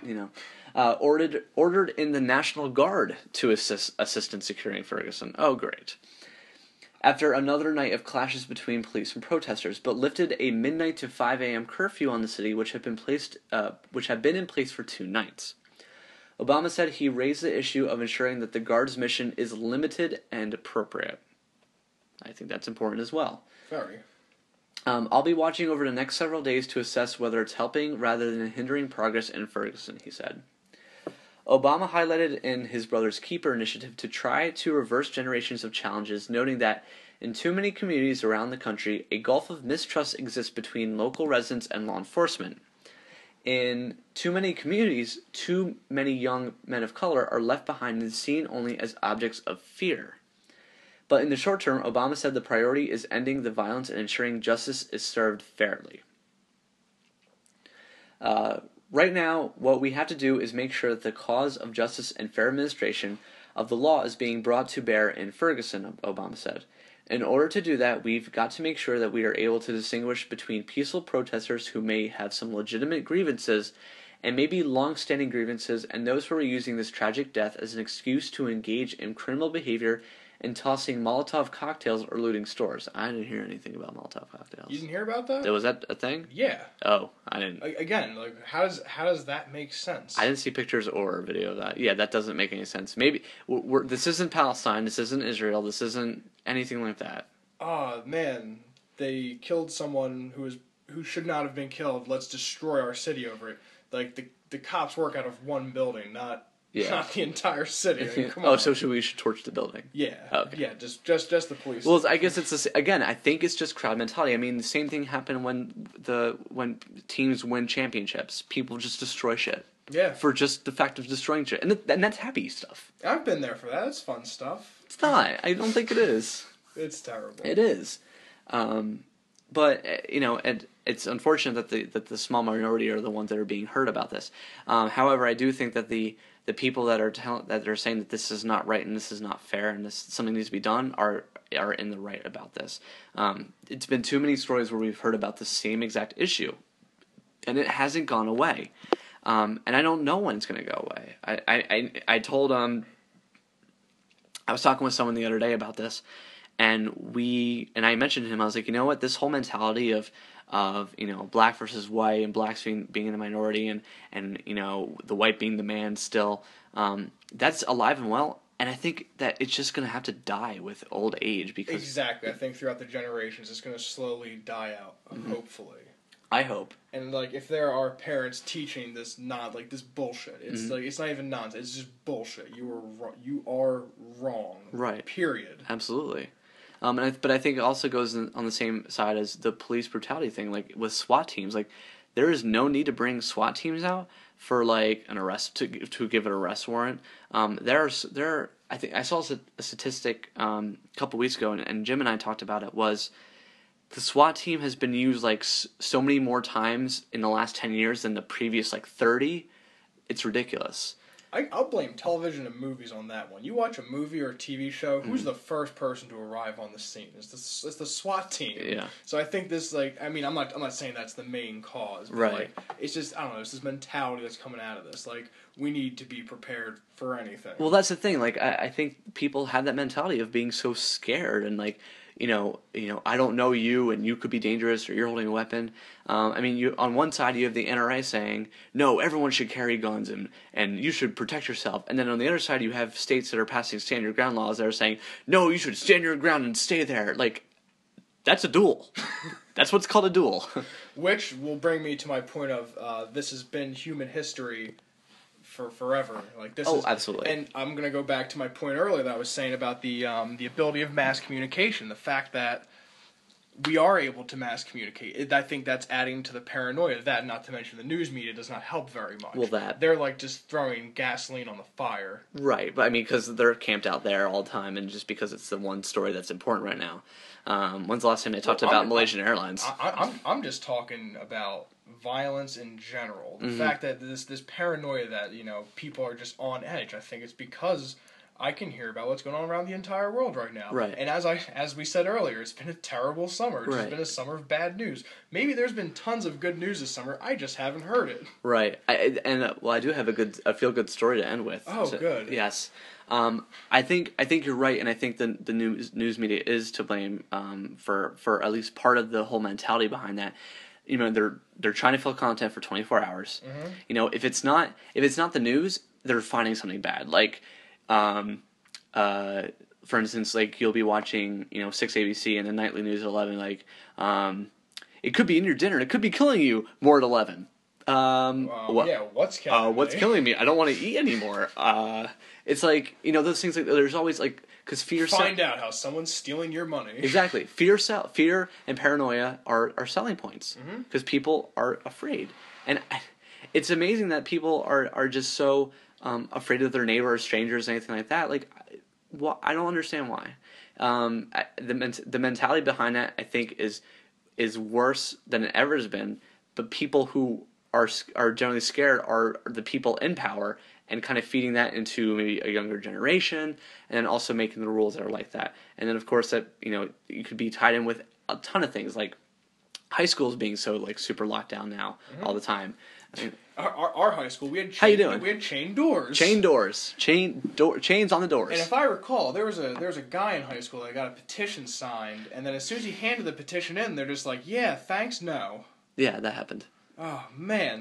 ordered in the National Guard to assist in securing Ferguson. Oh, great. After another night of clashes between police and protesters, but lifted a midnight to 5 a.m. curfew on the city, which had been in place for 2 nights. Obama said he raised the issue of ensuring that the Guard's mission is limited and appropriate. I think that's important as well. Very. I'll be watching over the next several days to assess whether it's helping rather than hindering progress in Ferguson, he said. Obama highlighted in his brother's Keeper initiative to try to reverse generations of challenges, noting that in too many communities around the country, a gulf of mistrust exists between local residents and law enforcement. In too many communities, too many young men of color are left behind and seen only as objects of fear. But in the short term, Obama said the priority is ending the violence and ensuring justice is served fairly. Right now, what we have to do is make sure that the cause of justice and fair administration of the law is being brought to bear in Ferguson, Obama said. In order to do that, we've got to make sure that we are able to distinguish between peaceful protesters who may have some legitimate grievances and maybe long-standing grievances and those who are using this tragic death as an excuse to engage in criminal behavior and tossing Molotov cocktails or looting stores. I didn't hear anything about Molotov cocktails. You didn't hear about that? Was that a thing? Yeah. Oh, I didn't. Again, how does that make sense? I didn't see pictures or video of that. Yeah, that doesn't make any sense. Maybe this isn't Palestine. This isn't Israel. This isn't anything like that. Oh man, they killed someone who should not have been killed. Let's destroy our city over it. The cops work out of one building, not the entire city. I mean, come on. So we should torch the building? Yeah. Okay. Yeah, just the police. Well, I guess again, I think it's just crowd mentality. I mean, the same thing happened when teams win championships. People just destroy shit. Yeah. For just the fact of destroying shit. And that's happy stuff. I've been there for that. It's fun stuff. It's not. I don't think it is. It's terrible. It is. But, and it's unfortunate that the small minority are the ones that are being heard about this. However, I do think that the people that are saying that this is not right and this is not fair and this something needs to be done are in the right about this. It's been too many stories where we've heard about the same exact issue, and it hasn't gone away. And I don't know when it's going to go away. I told I was talking with someone the other day about this, and I mentioned to him, I was like, you know what, this whole mentality of black versus white and blacks being in the minority and the white being the man still, that's alive and well. And I think that it's just going to have to die with old age because... Exactly. I think throughout the generations it's going to slowly die out, hopefully. I hope. And, if there are parents teaching this this bullshit, it's it's not even nonsense, it's just bullshit. You are wrong. Right. Period. Absolutely. But I think it also goes on the same side as the police brutality thing, with SWAT teams. There is no need to bring SWAT teams out for an arrest to give an arrest warrant. I think I saw a statistic a couple weeks ago, and Jim and I talked about it. Was the SWAT team has been used so many more times in the last 10 years than the previous 30. It's ridiculous. I'll blame television and movies on that one. You watch a movie or a TV show, who's the first person to arrive on the scene? It's the SWAT team. Yeah. So I think this, I'm not saying that's the main cause, but right. It's just, I don't know, it's this mentality that's coming out of this. We need to be prepared for anything. Well, that's the thing. I think people have that mentality of being so scared and I don't know you, and you could be dangerous, or you're holding a weapon. You on one side you have the NRA saying, no, everyone should carry guns and you should protect yourself, and then on the other side you have states that are passing stand your ground laws that are saying, no, you should stand your ground and stay there. That's a duel. That's what's called a duel. Which will bring me to my point of this has been human history for forever. Absolutely. And I'm going to go back to my point earlier that I was saying about the ability of mass communication, the fact that we are able to mass communicate. I think that's adding to the paranoia. That, not to mention the news media, does not help very much. Well, they're just throwing gasoline on the fire. Right, but because they're camped out there all the time, and just because it's the one story that's important right now. When's the last time they talked about Malaysian Airlines? I'm just talking about violence in general. The fact that this paranoia that people are just on edge. I think it's because I can hear about what's going on around the entire world right now. Right. And as we said earlier, it's been a terrible summer. It's just been a summer of bad news. Maybe there's been tons of good news this summer. I just haven't heard it. Right. I do have a feel-good story to end with. Oh, good. Yes. I think you're right, and I think the news media is to blame for at least part of the whole mentality behind that. They're trying to fill content for 24 hours. Mm-hmm. If it's not the news, they're finding something bad. For instance, you'll be watching 6 ABC and the nightly news at 11. It could be in your dinner. It could be killing you more at 11. What's killing me? What's killing me? I don't want to eat anymore. It's those things. There's always because fear. Find out how someone's stealing your money. Exactly. Fear and paranoia are selling points because people are afraid, and it's amazing that people are just so afraid of their neighbor or strangers or anything like that. I don't understand why. The mentality behind that, I think, is worse than it ever has been. But people who are generally scared are the people in power, and kind of feeding that into maybe a younger generation, and then also making the rules that are like that. And then of course that you could be tied in with a ton of things like high schools being so super locked down now all the time. Our high school, we had how you doing? We had chain doors. Chains on the doors. And if I recall, there was a guy in high school that got a petition signed, and then as soon as he handed the petition in, they're just like, yeah, thanks, no. Yeah, that happened. Oh man,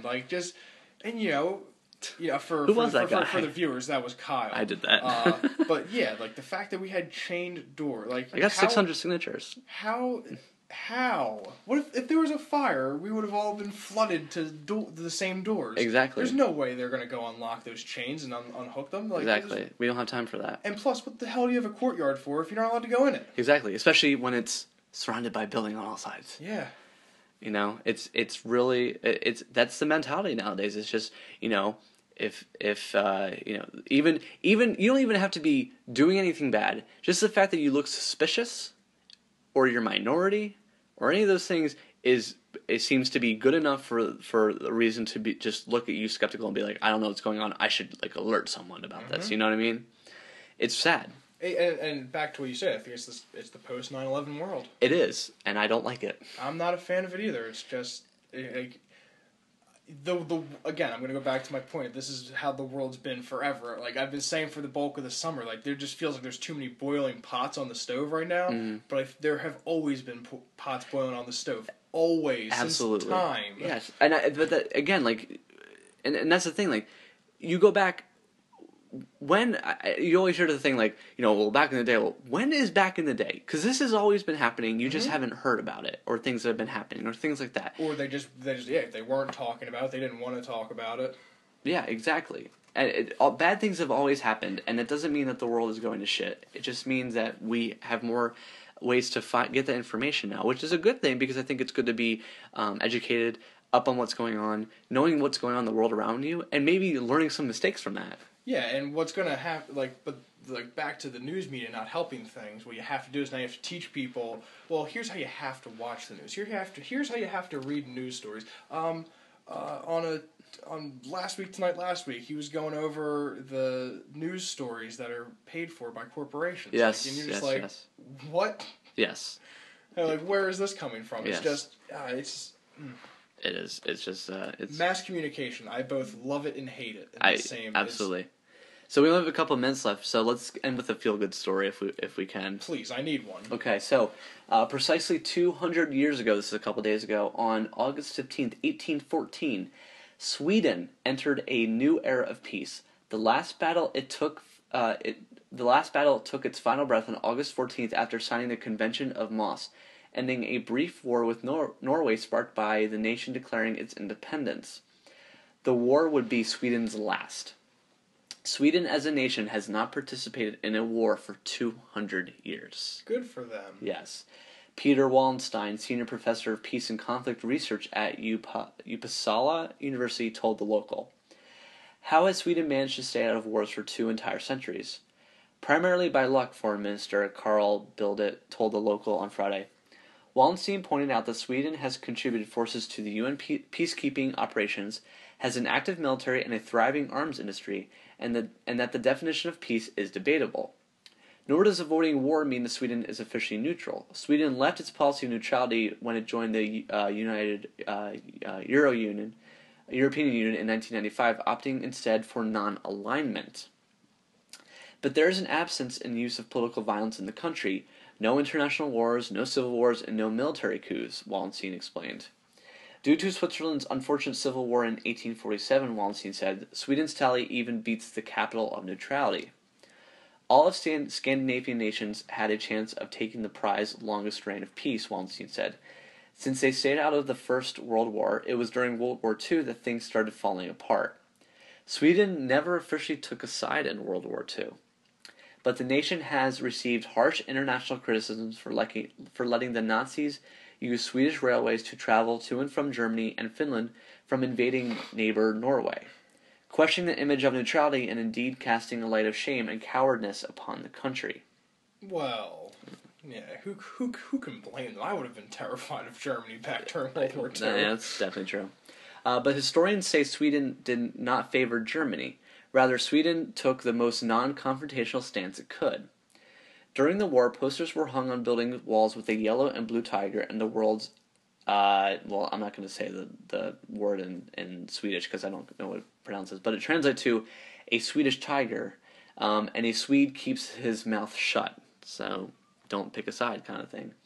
for Who was that guy? For the viewers, that was Kyle. I did that. But yeah, the fact that we had chained door, I got 600 signatures. How? What if there was a fire? We would have all been flooded to the same doors. Exactly. There's no way they're going to go unlock those chains and unhook them. Exactly. We don't have time for that. And plus, what the hell do you have a courtyard for if you're not allowed to go in it? Exactly. Especially when it's surrounded by building on all sides. Yeah. It's really that's the mentality nowadays. It's just if even you don't even have to be doing anything bad. Just the fact that you look suspicious, or you're minority, or any of those things is it seems to be good enough for a reason to be just look at you skeptical and be like, I don't know what's going on. I should like alert someone about this. You know what I mean? It's sad. And back to what you said, I think it's the post 9/11 world. It is, and I don't like it. I'm not a fan of it either. It's just like again, I'm gonna go back to my point. This is how the world's been forever. Like I've been saying for the bulk of the summer, like there just feels like there's too many boiling pots on the stove right now. But there have always been pots boiling on the stove, always, Absolutely. Since time. Yes, but again, like, and that's the thing. Like, you go back. When you always hear the thing like, well, back in the day. Well, when is back in the day? Because this has always been happening. You just haven't heard about it, or things that have been happening, or things like that. Or they just if they weren't talking about it, they didn't want to talk about it. Yeah, exactly. And bad things have always happened, and it doesn't mean that the world is going to shit. It just means that we have more ways to get that information now, which is a good thing because I think it's good to be educated, up on what's going on, knowing what's going on in the world around you, and maybe learning some mistakes from that. Yeah, and what's going to happen, back to the news media not helping things, what you have to do is now you have to teach people, well, here's how you have to watch the news. Here's how you have to read news stories. On last week, he was going over the news stories that are paid for by corporations. Yes, and you're just yes. What? Yes. And where is this coming from? Yes. It's just, it's... It is. It's just, it's... Mass communication. I both love it and hate it. Absolutely. So we only have a couple of minutes left, so let's end with a feel-good story if we can. Please, I need one. Okay, so precisely 200 years ago, this is a couple days ago, on August 15th, 1814, Sweden entered a new era of peace. The last battle took its final breath on August 14th after signing the Convention of Moss, ending a brief war with Norway sparked by the nation declaring its independence. The war would be Sweden's last. Sweden as a nation has not participated in a war for 200 years. Good for them. Yes. Peter Wallenstein, senior professor of peace and conflict research at Uppsala University, told the local. How has Sweden managed to stay out of wars for 2 entire centuries? Primarily by luck, Foreign Minister Carl Bildt told the local on Friday. Wallenstein pointed out that Sweden has contributed forces to the UN peacekeeping operations, has an active military and a thriving arms industry, and that the definition of peace is debatable. Nor does avoiding war mean that Sweden is officially neutral. Sweden left its policy of neutrality when it joined the European Union in 1995, opting instead for non-alignment. But there is an absence in use of political violence in the country. No international wars, no civil wars, and no military coups, Wallenstein explained. Due to Switzerland's unfortunate civil war in 1847, Wallenstein said, Sweden's tally even beats the capital of neutrality. All of Scandinavian nations had a chance of taking the prize longest reign of peace, Wallenstein said. Since they stayed out of the First World War, it was during World War II that things started falling apart. Sweden never officially took a side in World War II. But the nation has received harsh international criticisms for letting the Nazis use Swedish railways to travel to and from Germany and Finland from invading neighbor Norway, questioning the image of neutrality and indeed casting a light of shame and cowardice upon the country. Well, yeah, who can blame them? I would have been terrified of Germany back during World War II. Yeah, that's definitely true. But historians say Sweden did not favor Germany. Rather, Sweden took the most non-confrontational stance it could. During the war, posters were hung on building walls with a yellow and blue tiger and the world's, well, I'm not going to say the word in Swedish because I don't know what it pronounces, but it translates to a Swedish tiger, and a Swede keeps his mouth shut. So don't pick a side kind of thing.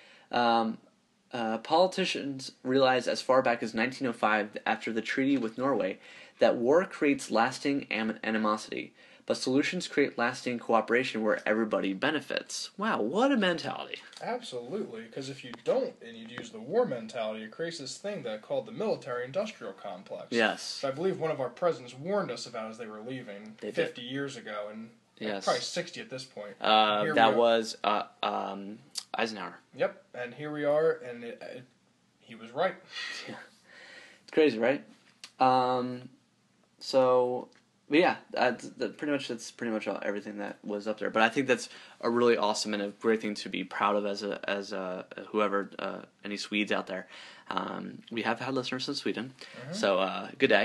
Yeah. Politicians realized as far back as 1905, after the treaty with Norway, that war creates lasting animosity, but solutions create lasting cooperation where everybody benefits. Wow, what a mentality. Absolutely, because if you don't, and you use the war mentality, it creates this thing that called the military-industrial complex. Yes. Which I believe one of our presidents warned us about as they were leaving 50 years ago, and yes. Probably 60 at this point. That was Eisenhower. Yep, and here we are, and he was right. Yeah. It's crazy, right? So But yeah, that's pretty much everything that was up there. But I think that's a really awesome and a great thing to be proud of as whoever any Swedes out there. We have had listeners in Sweden, so good day.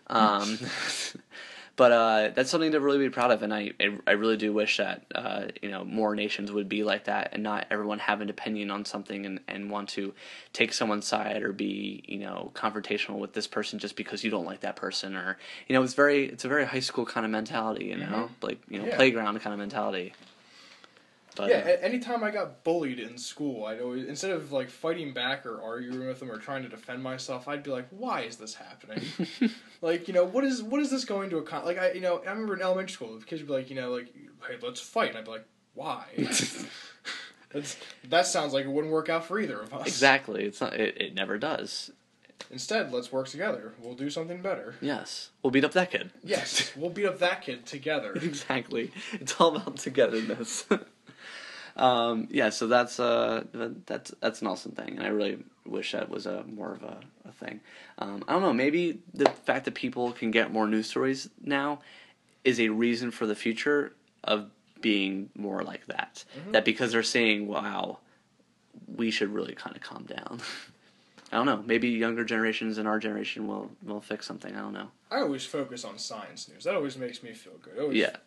But that's something to really be proud of, and I really do wish that more nations would be like that, and not everyone have an opinion on something and want to take someone's side or be confrontational with this person just because you don't like that person, or it's a very high school kind of mentality, playground kind of mentality. But, anytime I got bullied in school, I'd always, instead of like fighting back or arguing with them or trying to defend myself, I'd be like, "Why is this happening? Like, what is this going to accomplish?" Like, I remember in elementary school, the kids would be like, "Hey, let's fight," and I'd be like, "Why?" That sounds like it wouldn't work out for either of us. Exactly, it's not. It never does. Instead, let's work together. We'll do something better. Yes, we'll beat up that kid. Yes, we'll beat up that kid together. Exactly, it's all about togetherness. So that's an awesome thing, and I really wish that was more of a thing. I don't know, maybe the fact that people can get more news stories now is a reason for the future of being more like that. Mm-hmm. That because they're saying, wow, we should really kind of calm down. I don't know, maybe younger generations and our generation will fix something, I don't know. I always focus on science news. That always makes me feel good. Always, yeah.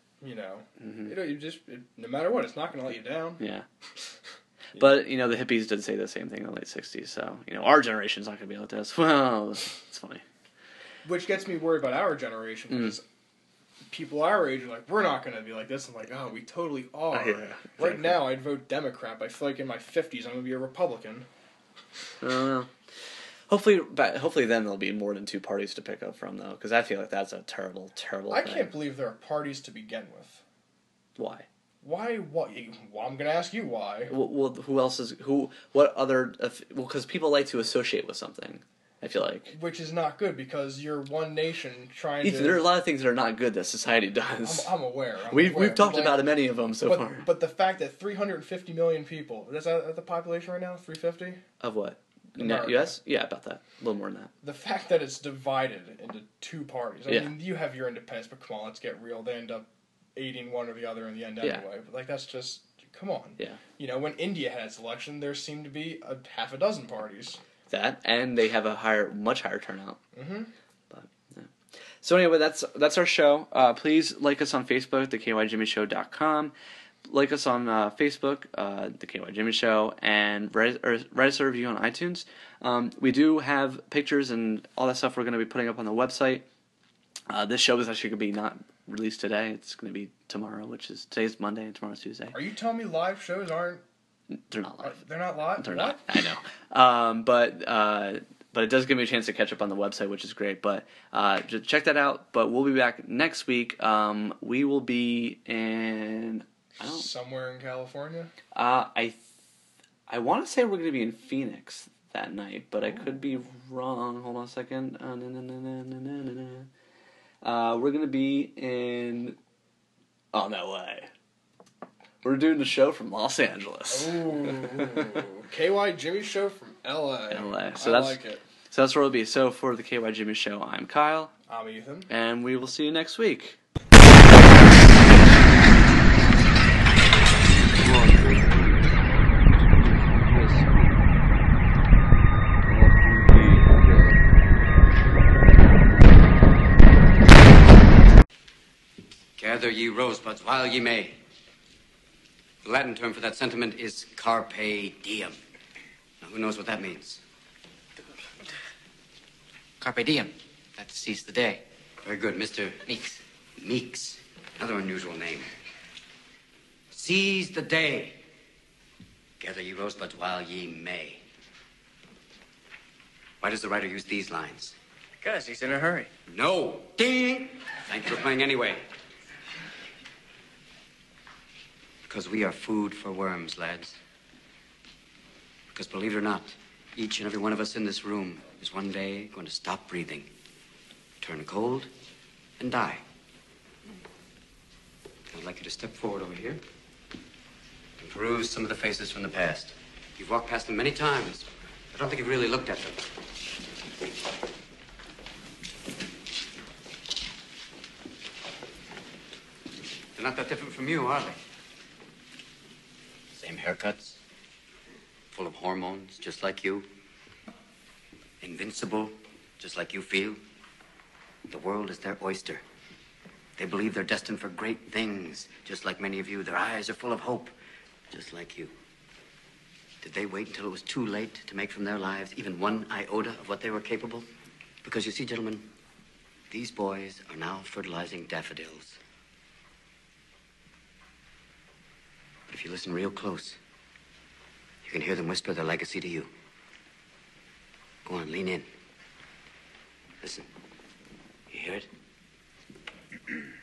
No matter what, it's not going to let you down. Yeah. But, the hippies did say the same thing in the late 60s, so, our generation's not going to be like this. Well, it's funny. Which gets me worried about our generation, because people our age are like, we're not going to be like this. I'm like, oh, we totally are. Yeah, exactly. Right now, I'd vote Democrat, but I feel like in my 50s, I'm going to be a Republican. I don't know. Hopefully then there'll be more than two parties to pick up from, though, because I feel like that's a terrible, terrible thing. I can't believe there are parties to begin with. Why? Why? What? Well, I'm going to ask you why. Well, who else is... What other... Well, because people like to associate with something, I feel like. Which is not good, because you're one nation trying Ethan, there are a lot of things that are not good that society does. I'm aware. We've talked about many of them so far. But the fact that 350 million people... Is that the population right now? 350? Of what? U.S.? Yeah, about that. A little more than that. The fact that it's divided into two parties. I mean, you have your independents, but come on, let's get real. They end up aiding one or the other in the end anyway. But, that's just... Come on. Yeah. When India had its election, there seemed to be half a dozen parties. That, and they have a much higher turnout. Mm-hmm. But, yeah. So anyway, that's our show. Please like us on Facebook, thekyjimmyshow.com. Like us on Facebook, The KY Jimmy Show, and write us a review on iTunes. We do have pictures and all that stuff we're going to be putting up on the website. This show is actually going to be not released today. It's going to be tomorrow, today's Monday and tomorrow's Tuesday. Are you telling me live shows aren't... They're not live. They're not live? They're not. I know. But it does give me a chance to catch up on the website, which is great. But just check that out. But we'll be back next week. We will be in... Somewhere in California? I want to say we're going to be in Phoenix that night, but I could be wrong. Hold on a second. We're going to be in... Oh, no way. We're doing the show from Los Angeles. Ooh. KY Jimmy Show from LA. So I like it. So that's where we'll be. So for the KY Jimmy Show, I'm Kyle. I'm Ethan. And we will see you next week. Gather ye rosebuds while ye may. The Latin term for that sentiment is carpe diem. Now, who knows what that means? Carpe diem. That's seize the day. Very good, Mr. Meeks. Meeks. Another unusual name. Seize the day. Gather ye rosebuds while ye may. Why does the writer use these lines? Because he's in a hurry. No. Ding! Thank you for playing anyway. Because we are food for worms, lads. Because believe it or not, each and every one of us in this room is one day going to stop breathing, turn cold, and die. I'd like you to step forward over here and peruse some of the faces from the past. You've walked past them many times. I don't think you've really looked at them. They're not that different from you, are they? Same haircuts, full of hormones, just like you. Invincible, just like you feel. The world is their oyster. They believe they're destined for great things, just like many of you. Their eyes are full of hope, just like you. Did they wait until it was too late to make from their lives even one iota of what they were capable? Because you see, gentlemen, these boys are now fertilizing daffodils. But if you listen real close, you can hear them whisper their legacy to you. Go on, lean in. Listen. You hear it?